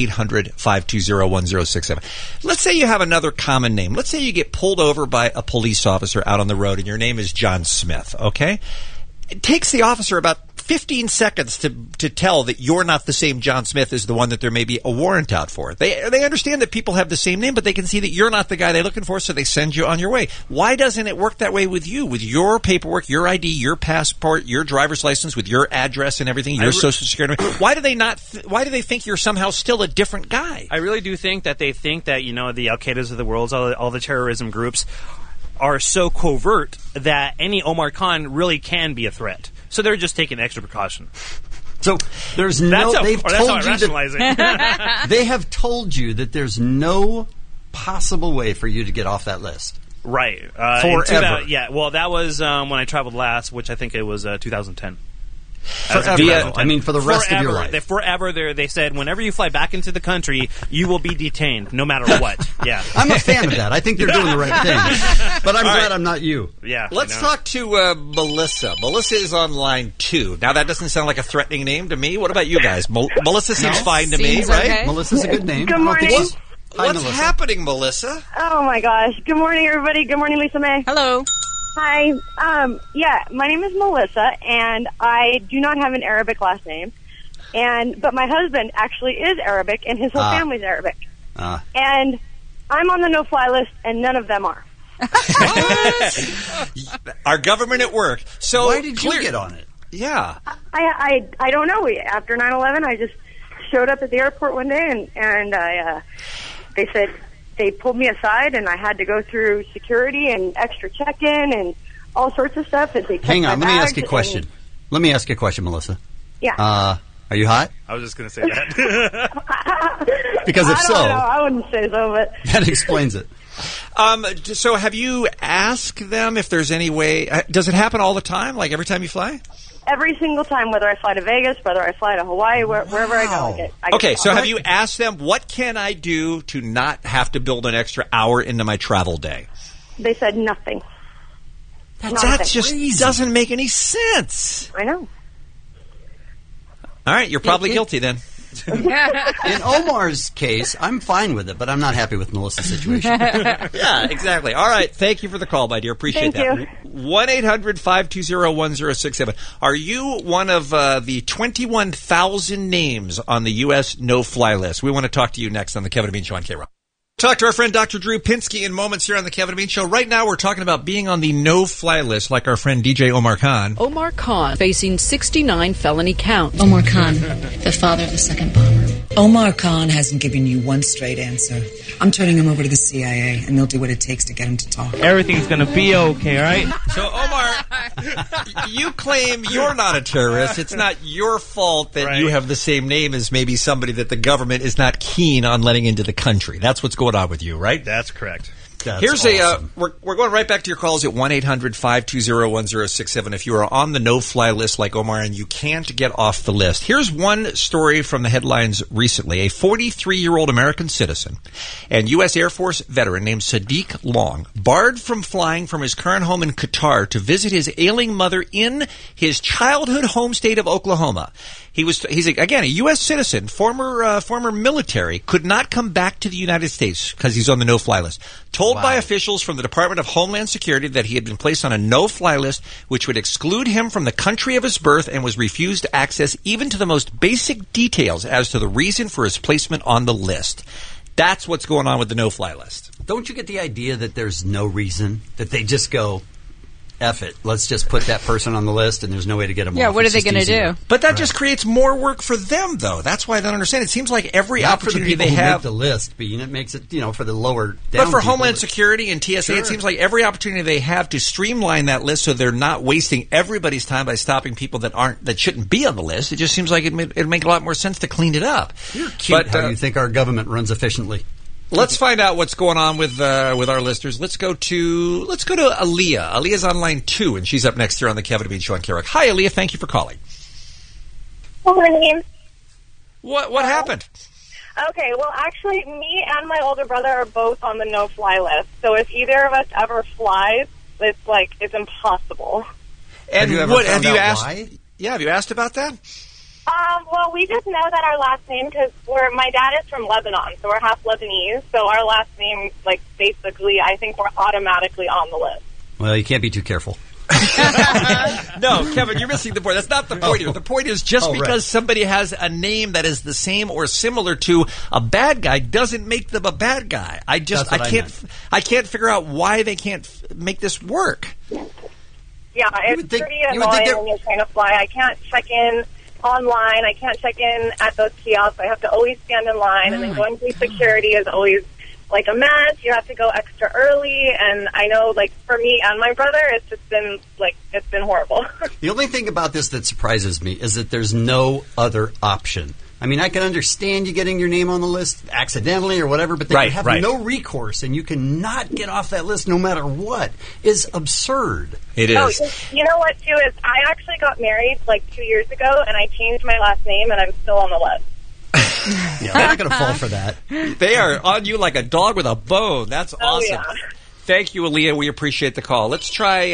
1-800-520-1067. Let's say you have another common name. Let's say you get pulled over by a police officer out on the road, and your name is John Smith. Okay, it takes the officer about 15 seconds to tell that you're not the same John Smith as the one that there may be a warrant out for. They understand that people have the same name, but they can see that you're not the guy they're looking for, so they send you on your way. Why doesn't it work that way with you, with your paperwork, your ID, your passport, your driver's license, with your address and everything, your social security? Why do they not? Why do they think you're somehow still a different guy? I really do think that they think that the Al-Qaedas of the world, all the terrorism groups, are so covert that any Omar Khan really can be a threat. So they're just taking extra precaution. So there's they've told you that they have told you that there's no possible way for you to get off that list. Right. Forever. Well, that was when I traveled last, which I think it was 2010. Forever. I mean, for the rest of your life. Forever. They said whenever you fly back into the country, you will be detained, no matter what. Yeah, I'm a fan of that. I think they're doing the right thing. But I'm glad I'm not you. Yeah. Let's talk to Melissa. Melissa is on line 2. Now, that doesn't sound like a threatening name to me. What about you guys? Melissa seems fine to me, right? Okay. Melissa's a good name. Good morning. What's happening, Melissa? Oh my gosh. Good morning, everybody. Good morning, Lisa May. Hello. Hi. My name is Melissa, and I do not have an Arabic last name. But my husband actually is Arabic, and his whole family's Arabic. And I'm on the no-fly list, and none of them are. Our government at work. So why did you get on it? Yeah. I don't know. After 9/11, I just showed up at the airport one day, and they said they pulled me aside, and I had to go through security and extra check-in and all sorts of stuff. Hang on, let me ask you a question. Let me ask you a question, Melissa. Yeah. Are you hot? I was just going to say that. Because if I don't know. I wouldn't say so, but that explains it. So have you asked them if there's any way... does it happen all the time, like every time you fly? Every single time, whether I fly to Vegas, whether I fly to Hawaii, wherever I go, I get Okay, so calls. have you asked them, what can I do to not have to build an extra hour into my travel day? They said nothing. That just doesn't make any sense. I know. All right, you're probably guilty then. In Omar's case, I'm fine with it, but I'm not happy with Melissa's situation. Yeah, exactly. All right, thank you for the call, my dear. Appreciate Thank that. 1-800-520-1067. Are you one of the 21,000 names on the U.S. no-fly list? We want to talk to you next on the Kevin and Bean Show on K-Rock. Talk to our friend Dr. Drew Pinsky in moments here on the Kevin and Bean Show. Right now, we're talking about being on the no-fly list, like our friend DJ Omar Khan. Omar Khan facing 69 felony counts. Omar Khan, the father of the second bomber. Omar Khan hasn't given you one straight answer. I'm turning him over to the CIA, and they'll do what it takes to get him to talk. Everything's going to be okay, right? So, Omar, you claim you're not a terrorist. It's not your fault that you have the same name as maybe somebody that the government is not keen on letting into the country. That's what's going on with you, right? That's correct. Here's awesome. We're going right back to your calls at 1-800-520-1067 if you are on the no-fly list like Omar and you can't get off the list. Here's one story from the headlines recently. A 43-year-old American citizen and U.S. Air Force veteran named Sadiq Long barred from flying from his current home in Qatar to visit his ailing mother in his childhood home state of Oklahoma. He's again a U.S. citizen, former military, could not come back to the United States because he's on the no-fly list. Told by officials from the Department of Homeland Security that he had been placed on a no-fly list, which would exclude him from the country of his birth, and was refused access even to the most basic details as to the reason for his placement on the list. That's what's going on with the no-fly list. Don't you get the idea that there's no reason, that they just go, F it, let's just put that person on the list and there's no way to get them off. Yeah, what are they going to do? But that just creates more work for them, though. That's why I don't understand. It seems like every opportunity for the they who have... make the list, but it makes it, for the lower down But for people, Homeland Security and TSA, it seems like every opportunity they have to streamline that list so they're not wasting everybody's time by stopping people that shouldn't be on the list. It just seems like it'd make a lot more sense to clean it up. You're cute how you think our government runs efficiently. Let's find out what's going on with our listeners. Let's go to Aaliyah. Aaliyah's on line 2, and she's up next here on the Kevin and Bean Show on K-Rock. Hi, Aaliyah. Thank you for calling. Morning. What happened? Okay, well, actually, me and my older brother are both on the no-fly list. So if either of us ever flies, it's impossible. And have you asked? Why? Yeah, have you asked about that? Well, we just know that our last name, because my dad is from Lebanon, so we're half Lebanese. So our last name, basically, I think we're automatically on the list. Well, you can't be too careful. No, Kevin, you're missing the point. That's not the point here. The point is just because somebody has a name that is the same or similar to a bad guy doesn't make them a bad guy. I can't figure out why they can't make this work. Yeah, it's pretty annoying when you're trying to fly. I can't check in online. I can't check in at those kiosks. I have to always stand in line, and then going through security is always a mess. You have to go extra early, and I know, for me and my brother, it's just been it's been horrible. The only thing about this that surprises me is that there's no other option. I mean, I can understand you getting your name on the list accidentally or whatever, but that you have no recourse and you cannot get off that list no matter what is absurd. It is. Oh, you know what, too, is I actually got married 2 years ago, and I changed my last name, and I'm still on the list. Yeah, they're not going to fall for that. They are on you like a dog with a bone. That's awesome. Yeah. Thank you, Aaliyah. We appreciate the call. Let's try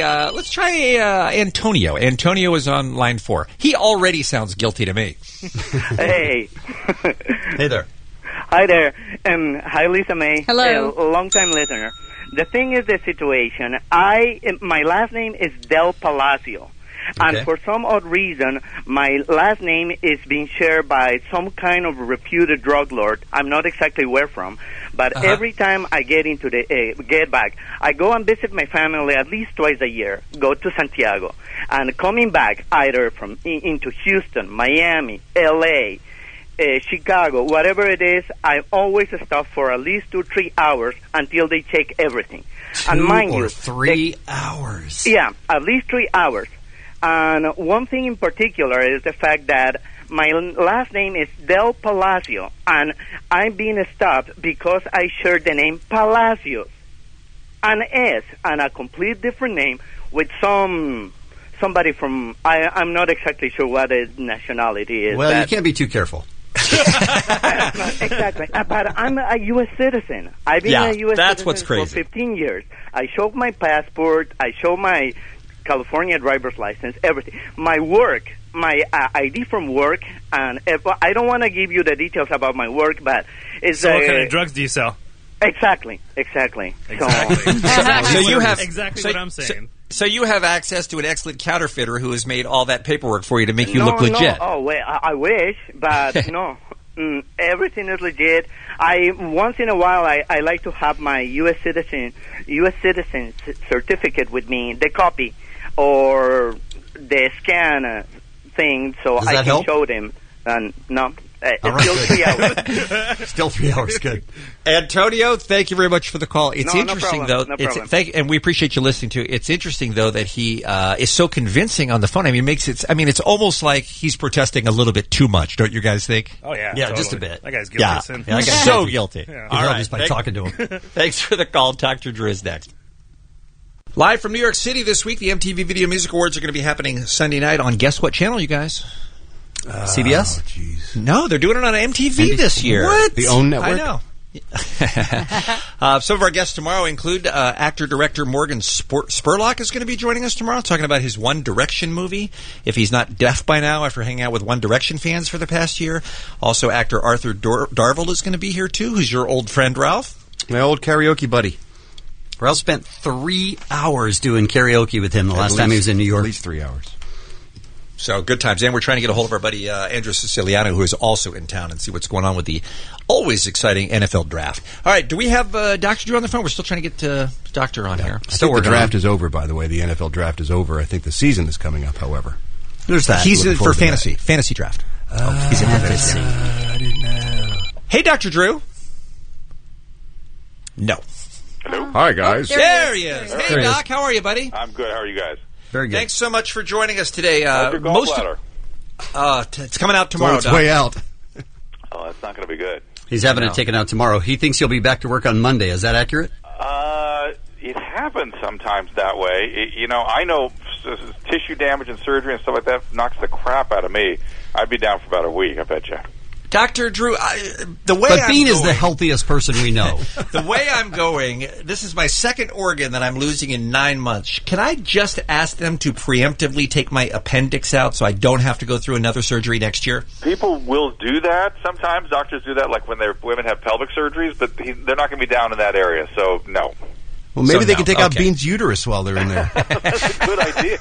Antonio. Antonio is on line 4. He already sounds guilty to me. Hey. Hey there. Hi there. Hi, Lisa May. Hello. A long-time listener. The thing is the situation. My last name is Del Palacio. Okay. And for some odd reason, my last name is being shared by some kind of reputed drug lord. I'm not exactly where from, but every time I get into get back, I go and visit my family at least twice a year. Go to Santiago, and coming back either from into Houston, Miami, L.A., Chicago, whatever it is, I always stop for at least 2-3 hours until they check everything. 2 or 3 hours. Yeah, at least 3 hours. And one thing in particular is the fact that my last name is Del Palacio, and I'm being stopped because I share the name Palacios. an S and a complete different name with somebody from, I'm not exactly sure what his nationality is. Well, you can't be too careful. Exactly. But I'm a U.S. citizen. I've been a U.S. that's citizen what's crazy. for 15 years. I showed my passport. I showed my California driver's license, everything. My work, my ID from work, and I don't want to give you the details about my work, but it's... So what kind of drugs do you sell? Exactly. So you have exactly what I'm saying. So you have access to an excellent counterfeiter who has made all that paperwork for you to make you look legit. No. Oh, wait, I wish, but no. Everything is legit. Once in a while, I like to have my U.S. citizen certificate with me, the copy or the scan thing, so I can help? show them. And no. Right, still 3 hours. Still 3 hours, good. Antonio, thank you very much for the call. It's interesting, though. No problem. And we appreciate you listening to it. It's interesting, though, that he is so convincing on the phone. I mean, it's almost like he's protesting a little bit too much, don't you guys think? Oh, yeah. Yeah, totally. just a bit. That guy's guilty. Yeah, so guilty. Yeah. All right. Just by talking to him. Thanks for the call. Dr. Drew is next. Live from New York City this week, the MTV Video Music Awards are going to be happening Sunday night on guess what channel, you guys? CBS? Oh, jeez. No, they're doing it on MTV this year. What? The OWN network? I know. Some of our guests tomorrow include actor-director Morgan Spurlock is going to be joining us tomorrow, talking about his One Direction movie, if he's not deaf by now after hanging out with One Direction fans for the past year. Also, actor Arthur Darvill is going to be here, too, who's your old friend, Ralph. My old karaoke buddy. Ralph spent 3 hours doing karaoke with him the last time he was in New York. At least 3 hours. So good times. And we're trying to get a hold of our buddy Andrew Siciliano, who is also in town, and see what's going on with the always exciting NFL draft. All right, do we have Dr. Drew on the phone? We're still trying to get Doctor on here. I think the draft is over, by the way. The NFL draft is over. I think the season is coming up, however. There's that. He's in for fantasy draft. He's in fantasy. I didn't know. Hey, Dr. Drew. No. Hello. Hi, guys. There he is. Hey, Doc. How are you, buddy? I'm good. How are you guys? Very good. Thanks so much for joining us today. How's your gallbladder? It's coming out tomorrow, It's Doc. way out. Oh, that's not going to be good. He's having it taken out tomorrow. He thinks he'll be back to work on Monday. Is that accurate? It happens sometimes that way. I know tissue damage and surgery and stuff like that knocks the crap out of me. I'd be down for about a week, I bet you. Dr. Drew, the way But Bean is the healthiest person we know. The way I'm going, this is my second organ that I'm losing in 9 months. Can I just ask them to preemptively take my appendix out so I don't have to go through another surgery next year? People will do that. Sometimes doctors do that, like when women have pelvic surgeries, but they're not going to be down in that area, so no. Well, maybe they can take out Bean's uterus while they're in there. That's a good idea.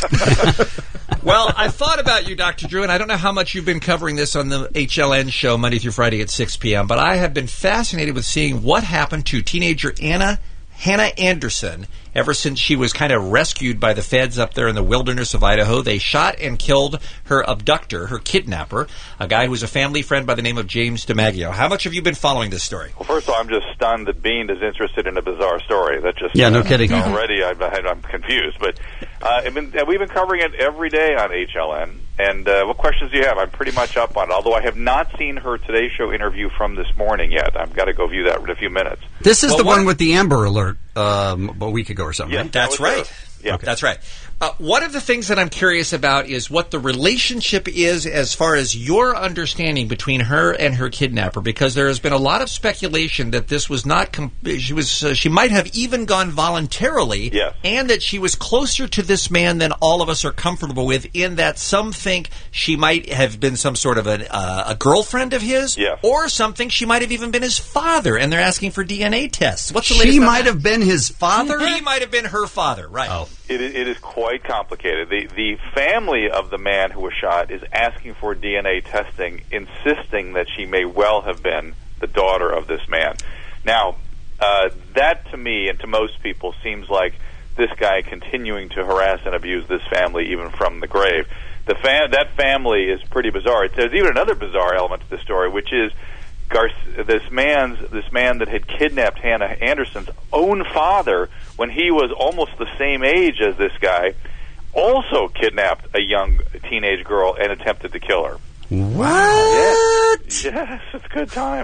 Well, I thought about you, Dr. Drew, and I don't know how much you've been covering this on the HLN show Monday through Friday at 6 p.m., but I have been fascinated with seeing what happened to teenager Hannah Anderson ever since she was kind of rescued by the feds up there in the wilderness of Idaho. They shot and killed her abductor, her kidnapper, a guy who was a family friend by the name of James DiMaggio. How much have you been following this story? Well, first of all, I'm just stunned that Bean is interested in a bizarre story. That just no kidding. Already, I'm confused. But we've been covering it every day on HLN. And what questions do you have? I'm pretty much up on it, although I have not seen her Today Show interview from this morning yet. I've got to go view that in a few minutes. This is the one with the Amber Alert a week ago or something. Yeah, right? That's right. Yeah. Okay. That's right. One of the things that I'm curious about is what the relationship is as far as your understanding between her and her kidnapper, because there has been a lot of speculation that this was not she might have even gone voluntarily, yes, and that she was closer to this man than all of us are comfortable with, in that some think she might have been some sort of a girlfriend of his, yes, or something she might have even been his father, and they're asking for DNA tests. What's the latest? She might have been his father? He might have been her father, right. Oh. It is quite complicated. The family of the man who was shot is asking for DNA testing, insisting that she may well have been the daughter of this man. Now, that to me and to most people seems like this guy continuing to harass and abuse this family even from the grave. That family is pretty bizarre. There's even another bizarre element to the story, which is this man that had kidnapped Hannah Anderson's own father when he was almost the same age as this guy, also kidnapped a young teenage girl and attempted to kill her. What? Yes, it's good times.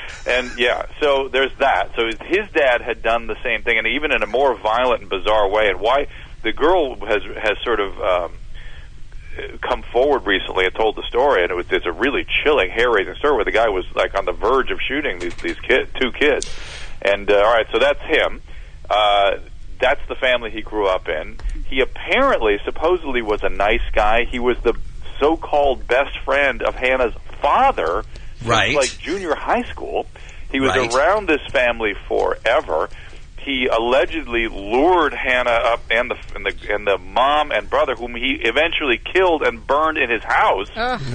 And so there's that. So his dad had done the same thing, and even in a more violent and bizarre way. And why the girl has sort of come forward recently and told the story, and it's a really chilling, hair-raising story where the guy was like on the verge of shooting these two kids. And all right, so that's him. That's the family he grew up in. He apparently, supposedly, was a nice guy. He was the so-called best friend of Hannah's father since like junior high school. He was around this family forever. He allegedly lured Hannah up, and the mom and brother, whom he eventually killed and burned in his house.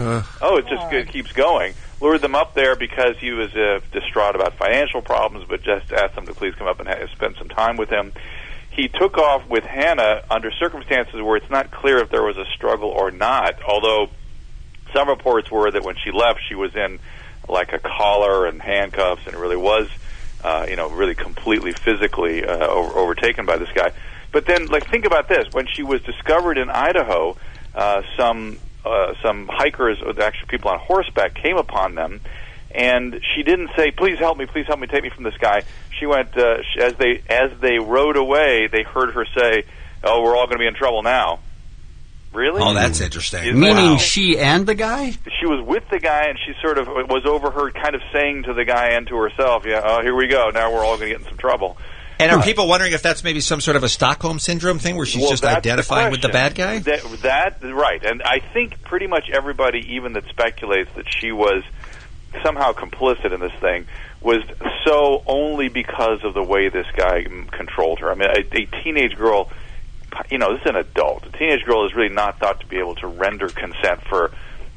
It keeps going. Lured them up there because he was distraught about financial problems, but just asked them to please come up and spend some time with him. He took off with Hannah under circumstances where it's not clear if there was a struggle or not, although some reports were that when she left, she was in like a collar and handcuffs, and it really was really completely physically overtaken by this guy. But then, think about this. When she was discovered in Idaho, some hikers, actually people on horseback, came upon them, and she didn't say, please help me, take me from this guy. She went, as they rode away, they heard her say, oh, we're all going to be in trouble now. Really? Oh, that's interesting. Meaning she and the guy? She was with the guy, and she sort of was overheard kind of saying to the guy and to herself, here we go, now we're all going to get in some trouble. And are people wondering if that's maybe some sort of a Stockholm Syndrome thing where she's just identifying with the bad guy? That right. And I think pretty much everybody, even that speculates that she was somehow complicit in this thing, was so only because of the way this guy controlled her. I mean, a teenage girl... this is an adult. A teenage girl is really not thought to be able to render consent for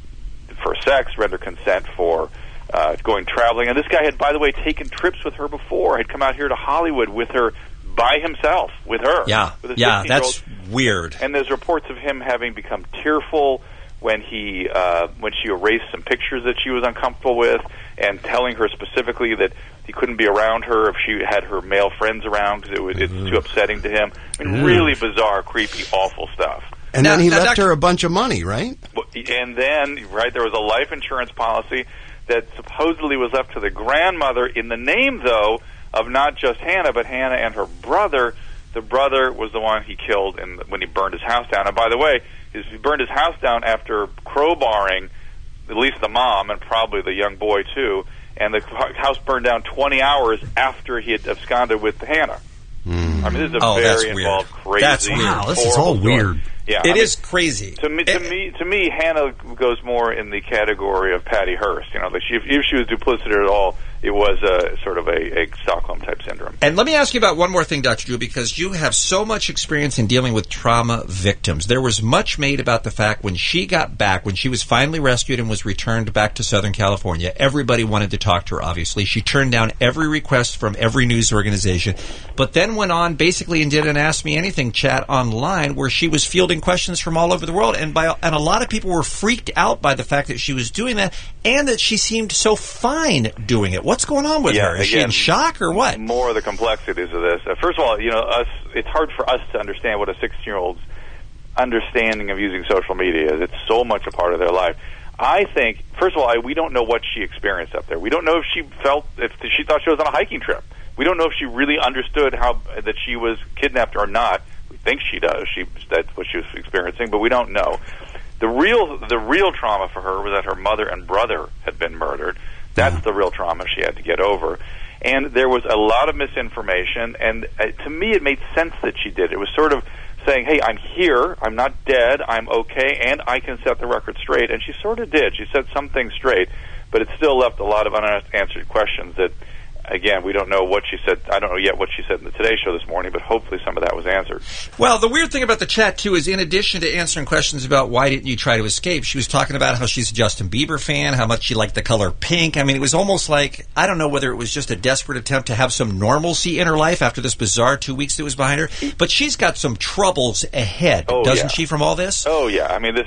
sex, render consent for going traveling. And this guy had, by the way, taken trips with her before. Had come out here to Hollywood with her by himself, with her. Yeah, that's weird. And there's reports of him having become tearful when she erased some pictures that she was uncomfortable with, and telling her specifically that he couldn't be around her if she had her male friends around because it's too upsetting to him. I mean, really bizarre, creepy, awful stuff. And then he left her a bunch of money, right? And then, there was a life insurance policy that supposedly was left to the grandmother in the name, though, of not just Hannah, but Hannah and her brother. The brother was the one he killed when he burned his house down. And by the way, he burned his house down after crowbarring at least the mom and probably the young boy, too. And the house burned down 20 hours after he had absconded with Hannah. I mean, this is a very involved, crazy, wow, this is all weird. Yeah, it is crazy. To me, Hannah goes more in the category of Patty Hearst. If she was duplicitous at all, it was sort of a Stockholm-type syndrome. And let me ask you about one more thing, Dr. Drew, because you have so much experience in dealing with trauma victims. There was much made about the fact when she got back, when she was finally rescued and was returned back to Southern California, everybody wanted to talk to her, obviously. She turned down every request from every news organization, but then went on basically and did an Ask Me Anything chat online where she was fielding questions from all over the world, and a lot of people were freaked out by the fact that she was doing that and that she seemed so fine doing it. What's going on with her? Is she in shock or what? More of the complexities of this. First of all, it's hard for us to understand what a 16-year-old's understanding of using social media is. It's so much a part of their life. I think, first of all, we don't know what she experienced up there. We don't know if she thought she was on a hiking trip. We don't know if she really understood that she was kidnapped or not. We think she does. That's what she was experiencing, but we don't know. The real trauma for her was that her mother and brother had been murdered. That's the real trauma she had to get over. And there was a lot of misinformation, and to me it made sense that she did. It was sort of saying, hey, I'm here, I'm not dead, I'm okay, and I can set the record straight. And she sort of did. She set some things straight, but it still left a lot of unanswered questions that, again, we don't know what she said. I don't know yet what she said in the Today Show this morning, but hopefully some of that was answered. Well, the weird thing about the chat, too, is in addition to answering questions about why didn't you try to escape, she was talking about how she's a Justin Bieber fan, how much she liked the color pink. I mean, it was almost like, I don't know whether it was just a desperate attempt to have some normalcy in her life after this bizarre 2 weeks that was behind her, but she's got some troubles ahead, doesn't she, from all this? Oh, yeah. I mean,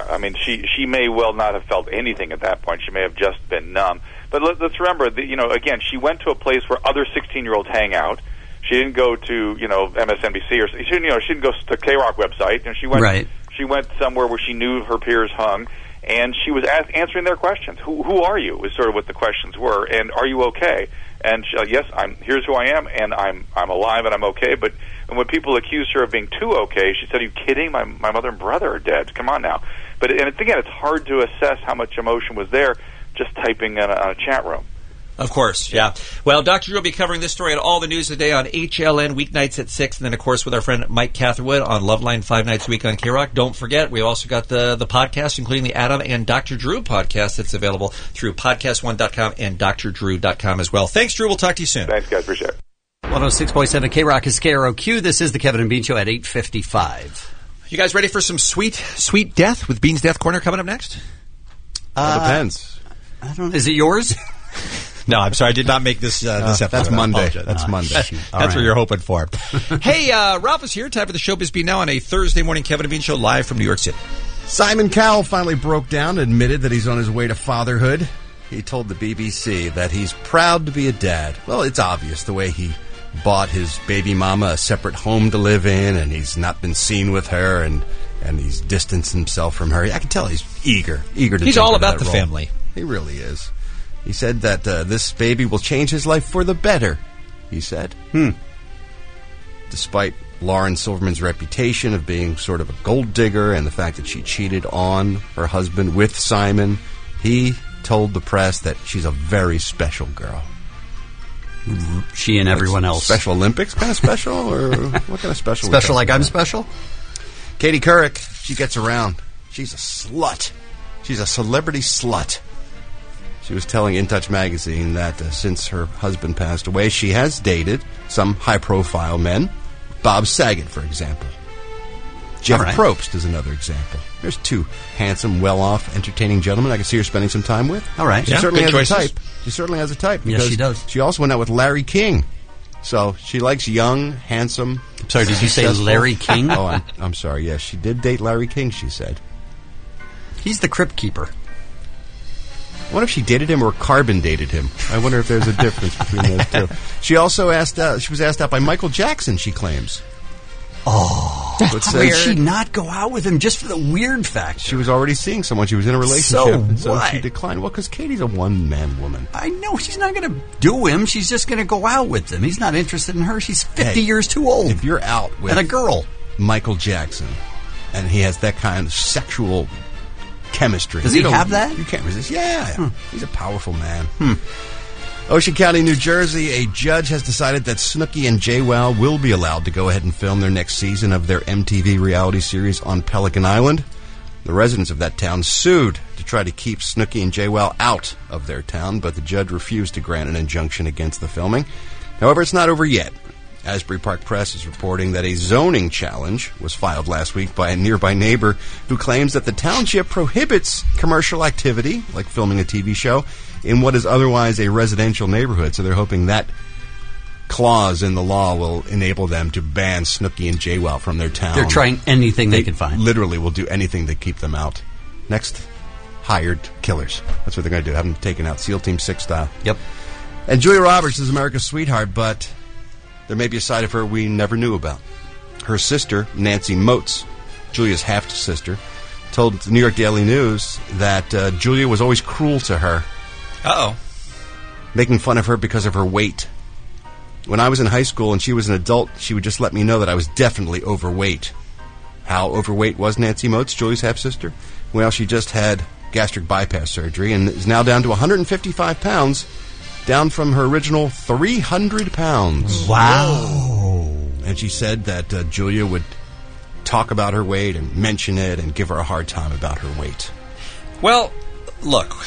she may well not have felt anything at that point. She may have just been numb. But let's remember, again, she went to a place where other 16-year-olds hang out. She didn't go to, MSNBC or she didn't go to K-Rock website. She went somewhere where she knew her peers hung. And she was answering their questions. Who are you? Was sort of what the questions were. And are you okay? And she, yes, here's who I am, and I'm alive and I'm okay. But when people accused her of being too okay, she said, "Are you kidding? My mother and brother are dead. Come on now." But again, it's hard to assess how much emotion was there just typing in a chat room. Of course, yeah. Well, Dr. Drew will be covering this story and all the news today on HLN weeknights at 6, and then, of course, with our friend Mike Catherwood on Loveline 5 nights a week on K-Rock. Don't forget, we also got the podcast, including the Adam and Dr. Drew podcast that's available through podcast1.com and drdrew.com as well. Thanks, Drew. We'll talk to you soon. Thanks, guys. Appreciate it. 106.7 K-Rock is KROQ. This is the Kevin and Bean Show at 8:55. You guys ready for some sweet death with Bean's Death Corner coming up next? Depends. I don't know. Is it yours? No, I'm sorry. I did not make this episode. That's Monday. That's Monday. That's what you're hoping for. Hey, Ralph is here. Time for the Showbiz Beat Now on a Thursday morning Kevin and Bean Show live from New York City. Simon Cowell finally broke down and admitted that he's on his way to fatherhood. He told the BBC that he's proud to be a dad. Well, it's obvious the way he bought his baby mama a separate home to live in, and he's not been seen with her, and he's distanced himself from her. I can tell he's eager to. He's all about the role. family. He really is. He said that this baby will change his life for the better, he said. Despite Lauren Silverman's reputation of being sort of a gold digger and the fact that she cheated on her husband with Simon, he told the press that she's a very special girl. She and everyone else. Special Olympics kind of special? Or what kind of special? Special like I'm special? Katie Couric, she gets around. She's a slut. She's a celebrity slut. She was telling In Touch magazine that since her husband passed away, she has dated some high-profile men. Bob Saget, for example. Jeff Probst is another example. There's two handsome, well-off, entertaining gentlemen I can see her spending some time with. All right. She certainly has a type. She certainly has a type. Yes, she does. She also went out with Larry King. So she likes young, handsome. I'm sorry, did you say Larry King? Oh, I'm sorry. Yes, she did date Larry King, she said. He's the crypt keeper. I wonder if she dated him or Carbon dated him. I wonder if there's a difference between those two. She also she was asked out by Michael Jackson, she claims. Oh, that's weird. Did she not go out with him just for the weird factor? She was already seeing someone. She was in a relationship. So she declined. Well, because Katie's a one-man woman. I know. She's not going to do him. She's just going to go out with him. He's not interested in her. She's 50 years too old. If you're out with and a girl, Michael Jackson, and he has that kind of sexual chemistry. Does he have that? You can't resist. Yeah. He's a powerful man. Ocean County, New Jersey, a judge has decided that Snooki and JWoww will be allowed to go ahead and film their next season of their MTV reality series on Pelican Island. The residents of that town sued to try to keep Snooki and JWoww out of their town, but the judge refused to grant an injunction against the filming. However, it's not over yet. Asbury Park Press is reporting that a zoning challenge was filed last week by a nearby neighbor who claims that the township prohibits commercial activity, like filming a TV show, in what is otherwise a residential neighborhood. So they're hoping that clause in the law will enable them to ban Snooki and JWoww from their town. They're trying anything they can find. Literally will do anything to keep them out. Next, hired killers. That's what they're going to do. Have them taken out, SEAL Team 6 style. Yep. And Julia Roberts is America's sweetheart, but there may be a side of her we never knew about. Her sister, Nancy Moats, Julia's half-sister, told the New York Daily News that Julia was always cruel to her. Uh-oh. Making fun of her because of her weight. When I was in high school and she was an adult, she would just let me know that I was definitely overweight. How overweight was Nancy Moats, Julia's half-sister? Well, she just had gastric bypass surgery and is now down to 155 pounds, down from her original 300 pounds. Wow. And she said that Julia would talk about her weight and mention it and give her a hard time about her weight. Well, look,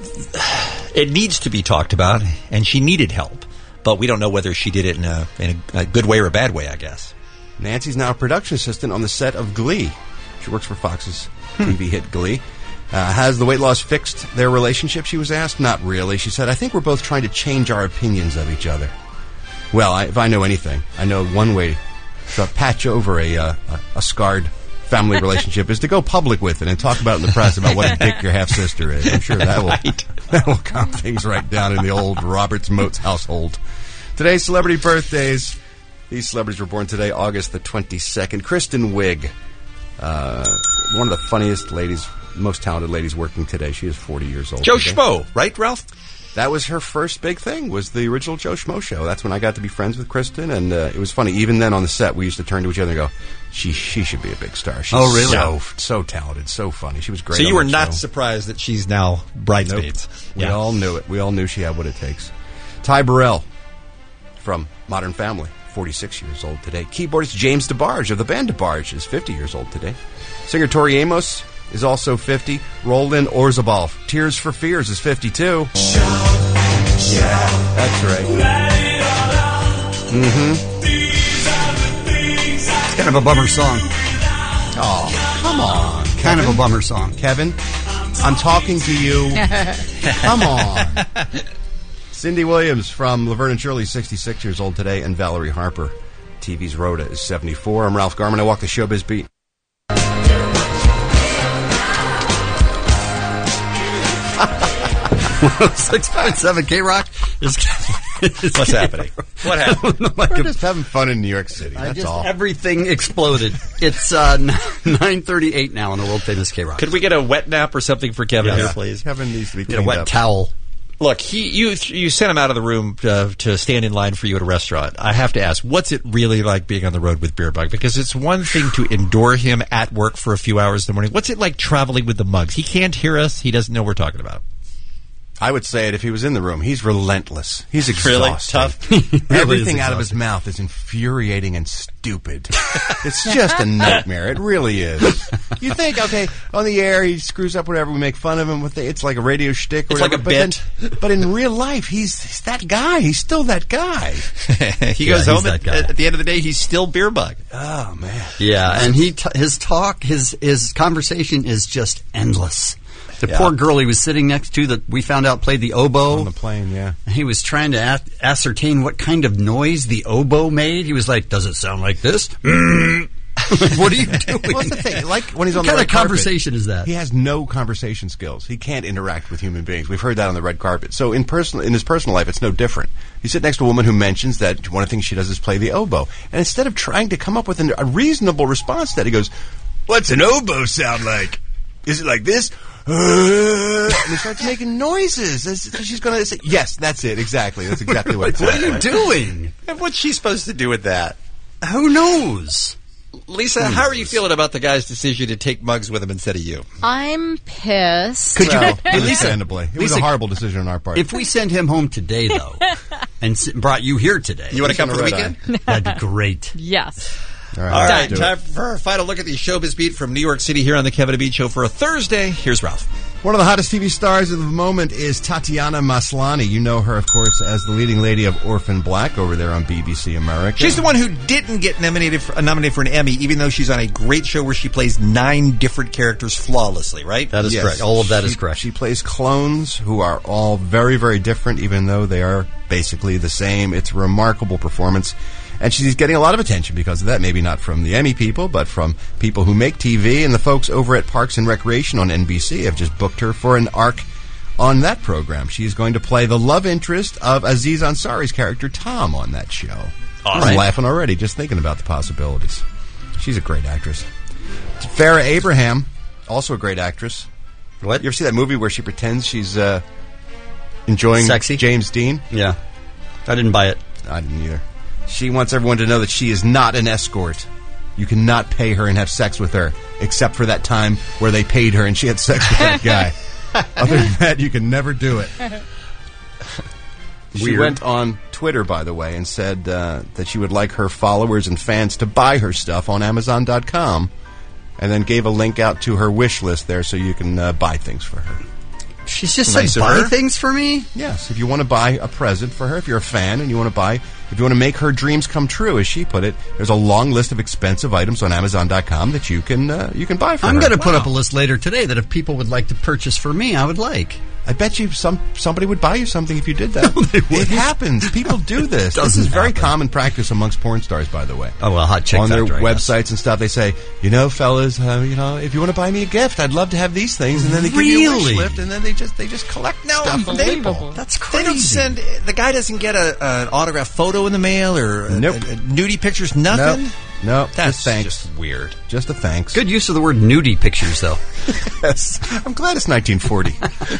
it needs to be talked about, and she needed help. But we don't know whether she did it in a good way or a bad way, I guess. Nancy's now a production assistant on the set of Glee. She works for Fox's TV hit Glee. Has the weight loss fixed their relationship, she was asked? Not really. She said, I think we're both trying to change our opinions of each other. Well, if I know anything, I know one way to patch over a scarred family relationship is to go public with it and talk about it in the press about what a dick your half-sister is. I'm sure that will calm things right down in the old Roberts Moats household. Today's celebrity birthdays. These celebrities were born today, August the 22nd. Kristen Wiig, one of the funniest ladies most talented ladies working today. She is 40 years old. Joe today. Schmo, right, Ralph? That was her first big thing, was the original Joe Schmo show. That's when I got to be friends with Kristen, and it was funny. Even then on the set, we used to turn to each other and go, she should be a big star. She's so talented, so funny. She was great. So you were not show. surprised that she's now Bridesmaids. Nope. We all knew it. We all knew she had what it takes. Ty Burrell from Modern Family, 46 years old today. Keyboardist James DeBarge of the band DeBarge is 50 years old today. Singer Tori Amos is also 50. Roland Orzabal, Tears for Fears, is 52. Yeah, that's right. It's kind of a bummer song. Oh, come on. Kind of a bummer song. Kevin, I'm talking to you. Come on. Cindy Williams from Laverne and Shirley, 66 years old today, and Valerie Harper, TV's Rhoda, is 74. I'm Ralph Garman. I walk the Showbiz Beat. 6.7 K-Rock. What's happening? What happened? We're just having fun in New York City. That's all. Everything exploded. It's 9:38 now on the world famous K-Rock. Could we get a wet nap or something for Kevin here, please? Kevin needs to be Get a cleaned wet up. towel. Look, you sent him out of the room to stand in line for you at a restaurant. I have to ask, what's it really like being on the road with Beerbug? Because it's one thing to endure him at work for a few hours in the morning. What's it like traveling with the Mugs? He can't hear us. He doesn't know what we're talking about. I would say it if he was in the room. He's relentless. He's Really exhausting. tough. Everything out of his mouth is infuriating and stupid. It's just a nightmare. It really is. You think, okay, on the air he screws up whatever, we make fun of him with it's like a radio shtick or It's whatever. like a bit. But in real life, he's that guy. He's still that guy. He goes home at the end of the day, he's still Beerbug. Oh man. Yeah, and his talk, his conversation is just endless. The Yeah. poor girl he was sitting next to that we found out played the oboe. On the plane, yeah. He was trying to ascertain what kind of noise the oboe made. He was like, does it sound like this? What are you doing? What's the thing? Like when he's on What the kind red of conversation is that? He has no conversation skills. He can't interact with human beings. We've heard that on the red carpet. So in his personal life, it's no different. You sit next to a woman who mentions that one of the things she does is play the oboe. And instead of trying to come up with a reasonable response to that, he goes, "What's an oboe sound like? Is it like this?" And he starts making noises. She's going to say, "Yes, that's it. Exactly. That's exactly what it's What are you like." doing? And what's she supposed to do with that? Who knows? Lisa, how are you feeling about the guy's decision to take Mugs with him instead of you? I'm pissed. Could you, Well, hey, Lisa, understandably. It was a horrible decision on our part. If we send him home today, though, and brought you here today, You want to come for the Red Eye. weekend? that'd be great. Yes. All All right, do it. time for our final look at the Showbiz Beat from New York City here on the Kevin and Beat Show for a Thursday. Here's Ralph. One of the hottest TV stars of the moment is Tatiana Maslany. You know her, of course, as the leading lady of Orphan Black over there on BBC America. She's the one who didn't get nominated for an Emmy, even though she's on a great show where she plays 9 different characters flawlessly, right? That is Yes. correct. All of that is correct. She plays clones who are all very, very different, even though they are basically the same. It's a remarkable performance. And she's getting a lot of attention because of that. Maybe not from the Emmy people, but from people who make TV. And the folks over at Parks and Recreation on NBC have just booked her for an arc on that program. She's going to play the love interest of Aziz Ansari's character, Tom, on that show. Awesome. I'm laughing already just thinking about the possibilities. She's a great actress. Farrah Abraham, also a great actress. What? You ever see that movie where she pretends she's enjoying Sexy? James Dean? Yeah. I didn't buy it. I didn't either. She wants everyone to know that she is not an escort. You cannot pay her and have sex with her, except for that time where they paid her and she had sex with that guy. Other than that, you can never do it. She went on Twitter, by the way, and said that she would like her followers and fans to buy her stuff on Amazon.com, and then gave a link out to her wish list there so you can buy things for her. She's just Nice said of buy her. things for me? Yes, if you want to buy a present for her, if you're a fan and you want to if you want to make her dreams come true, as she put it, there's a long list of expensive items on Amazon.com that you can buy for her. I'm going to put up a list later today that if people would like to purchase for me, I would like. I bet you somebody would buy you something if you did that. It happens. People do this. This is very common practice amongst porn stars, by the way. Oh, well, hot chick on their factor, I guess. websites and stuff, they say, fellas, if you want to buy me a gift, I'd love to have these things, and then they give you a wish Really? list, and then they just collect stuff from people. That's They crazy. don't send. The guy doesn't get an autographed photo in the mail or Nope. nudie pictures. Nothing. Nope. No, That's just thanks. just weird. Just a thanks. Good use of the word nudie pictures, though. Yes. I'm glad it's 1940.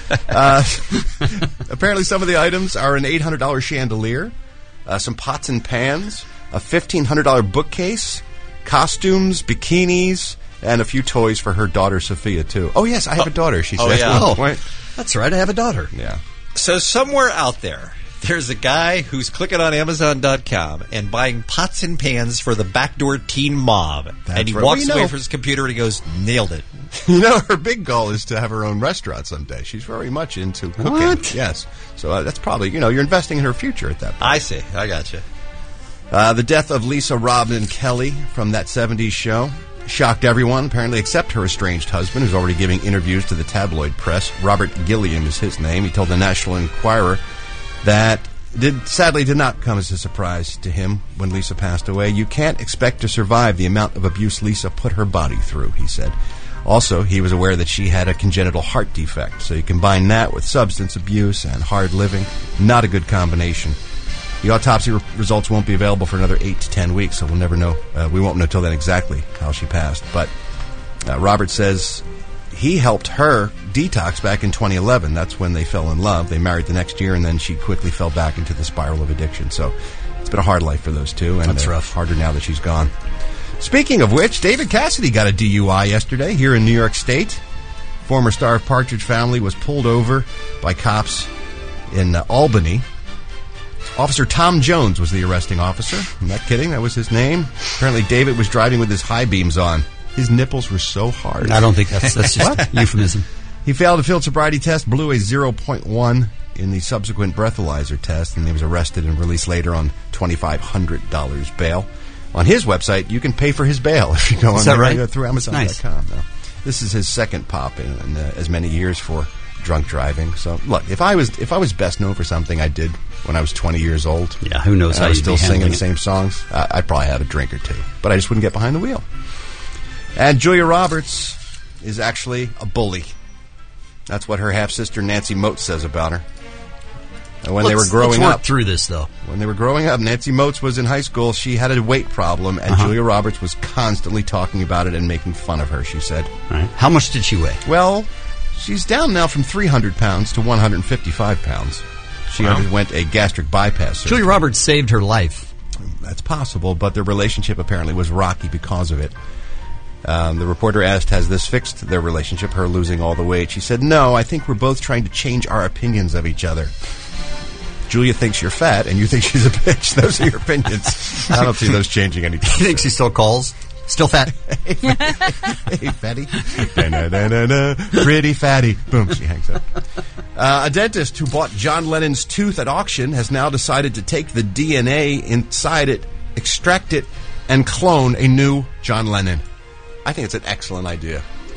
Apparently some of the items are an $800 chandelier, some pots and pans, a $1,500 bookcase, costumes, bikinis, and a few toys for her daughter, Sophia, too. Oh, yes, I have a daughter, she said. Yeah. That's right, I have a daughter. Yeah. So somewhere out there's a guy who's clicking on Amazon.com and buying pots and pans for the backdoor teen mob. And he walks away from his computer and he goes, nailed it. You know, her big goal is to have her own restaurant someday. She's very much into cooking. What? Yes. So that's probably, you're investing in her future at that point. I see. I gotcha. The death of Lisa Robin Kelly from That 70s Show shocked everyone, apparently, except her estranged husband, who's already giving interviews to the tabloid press. Robert Gilliam is his name. He told the National Enquirer that sadly did not come as a surprise to him when Lisa passed away. You can't expect to survive the amount of abuse Lisa put her body through, he said. Also, he was aware that she had a congenital heart defect, so you combine that with substance abuse and hard living. Not a good combination. The autopsy results won't be available for another 8 to 10 weeks, so we'll never know. We won't know till then exactly how she passed. But Robert says he helped her detox back in 2011. That's when they fell in love. They married the next year, and then she quickly fell back into the spiral of addiction. So it's been a hard life for those two, and that's rough. Harder now that she's gone. Speaking of which, David Cassidy got a DUI yesterday here in New York State. Former star of Partridge Family was pulled over by cops in Albany. Officer Tom Jones was the arresting officer. I'm not kidding. That was his name. Apparently, David was driving with his high beams on. His nipples were so hard. I don't think that's just euphemism. He failed a field sobriety test, blew a 0.1 in the subsequent breathalyzer test, and he was arrested and released later on $2,500 bail. On his website, you can pay for his bail if you go on there, through Amazon.com. Nice. No. This is his second pop in as many years for drunk driving. So, look, if I was best known for something I did when I was 20 years old, yeah, who knows how I was you'd still be singing the it. same songs, I'd probably have a drink or two. But I just wouldn't get behind the wheel. And Julia Roberts is actually a bully. That's what her half-sister Nancy Moats says about her. And when they were growing let's work up, through this though. When they were growing up, Nancy Moats was in high school. She had a weight problem, and Julia Roberts was constantly talking about it and making fun of her, she said. All right. How much did she weigh? Well, she's down now from 300 pounds to 155 pounds. She underwent a gastric bypass surgery. Julia Roberts saved her life. That's possible, but their relationship apparently was rocky because of it. The reporter asked, has this fixed their relationship, her losing all the weight? She said, no, I think we're both trying to change our opinions of each other. Julia thinks you're fat, and you think she's a bitch. Those are your opinions. I don't see those changing anything. You think she still calls? Still fat? Hey, fatty. Pretty fatty. Boom, she hangs up. A dentist who bought John Lennon's tooth at auction has now decided to take the DNA inside it, extract it, and clone a new John Lennon. I think it's an excellent idea.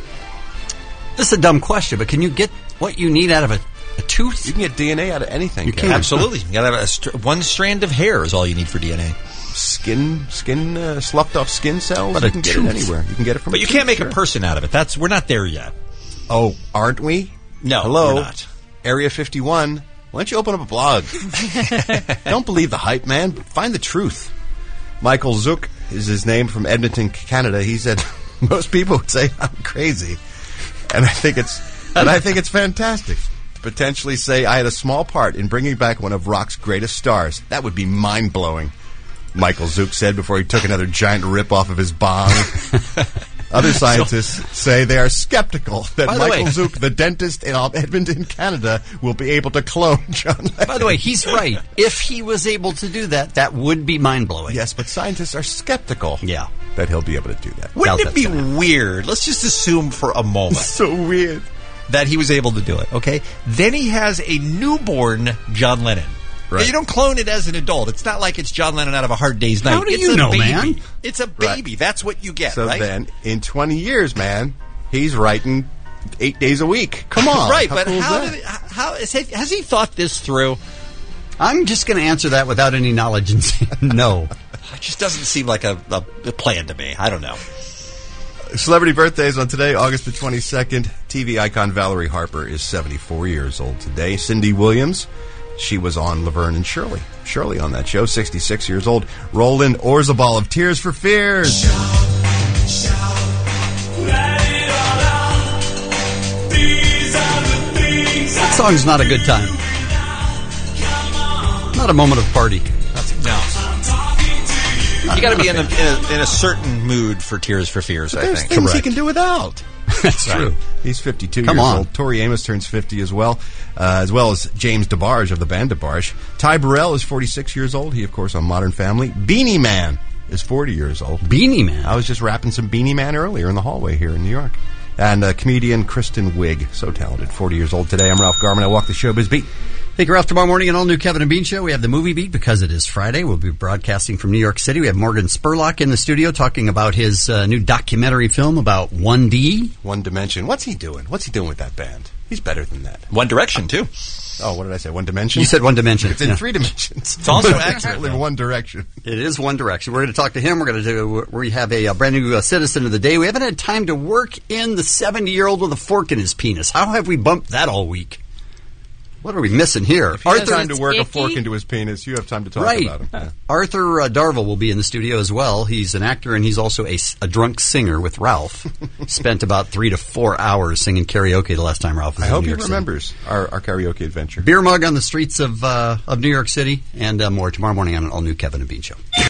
This is a dumb question, but can you get what you need out of a tooth? You can get DNA out of anything. You can. Absolutely. You got to have one strand of hair is all you need for DNA. Skin, sloughed off skin cells. But you can get it anywhere. You can get it from. But you can't make a person out of it. We're not there yet. Oh, aren't we? No, hello, we're not. Area 51. Why don't you open up a blog? Don't believe the hype, man. Find the truth. Michael Zook is his name, from Edmonton, Canada. He said most people would say I'm crazy, and I think it's fantastic. Potentially say I had a small part in bringing back one of rock's greatest stars. That would be mind-blowing, Michael Zook said before he took another giant rip off of his bong. Other scientists say they are skeptical that Michael Zook, the dentist in Edmonton, Canada, will be able to clone John Lennon. By the way, he's right. If he was able to do that, that would be mind-blowing. Yes, but scientists are skeptical that he'll be able to do that. Wouldn't it be weird? Let's just assume for a moment. So weird. That he was able to do it, okay? Then he has a newborn John Lennon. Right. Now, you don't clone it as an adult. It's not like it's John Lennon out of A Hard Day's Night. How do you know, baby. man? It's a baby. Right. That's what you get, so right? So then, in 20 years, man, he's writing 8 days a week. Come on. Right, how but cool has he thought this through? I'm just going to answer that without any knowledge and say no. It just doesn't seem like a plan to me. I don't know. Celebrity birthdays on today, August the 22nd. TV icon Valerie Harper is 74 years old today. Cindy Williams, she was on Laverne and Shirley. Shirley on that show, 66 years old. Roland Orzabal of Tears for Fears. That song's not a good time. Not a moment of party. No. You got to be in a certain mood for Tears for Fears, I There's think. things he can do without. That's true. He's 52 Come years on. old. Tori Amos turns 50 as well as James DeBarge of the band DeBarge. Ty Burrell is 46 years old. He, of course, on Modern Family. Beanie Man is 40 years old. Beanie Man? I was just rapping some Beanie Man earlier in the hallway here in New York. And comedian Kristen Wiig, so talented, 40 years old today. I'm Ralph Garman. I walk the showbiz beat. Thank you, Ralph. Tomorrow morning, an all-new Kevin and Bean Show. We have the Movie Beat because it is Friday. We'll be broadcasting from New York City. We have Morgan Spurlock in the studio talking about his new documentary film about 1D. One Dimension. What's he doing? What's he doing with that band? He's better than that. One Direction, too. Oh, what did I say? One Dimension? You said One Dimension. It's in 3 dimensions. It's also actually One Direction. It is One Direction. We're going to talk to him. We have a brand new citizen of the day. We haven't had time to work in the 70-year-old with a fork in his penis. How have we bumped that all week? What are we missing here? If he has time to work a fork into his penis, you have time to talk about him. Yeah. Arthur Darvill will be in the studio as well. He's an actor, and he's also a drunk singer with Ralph. Spent about 3 to 4 hours singing karaoke the last time Ralph was in New York City. I hope he remembers our karaoke adventure. Beer mug on the streets of New York City, and more tomorrow morning on an all-new Kevin and Bean Show.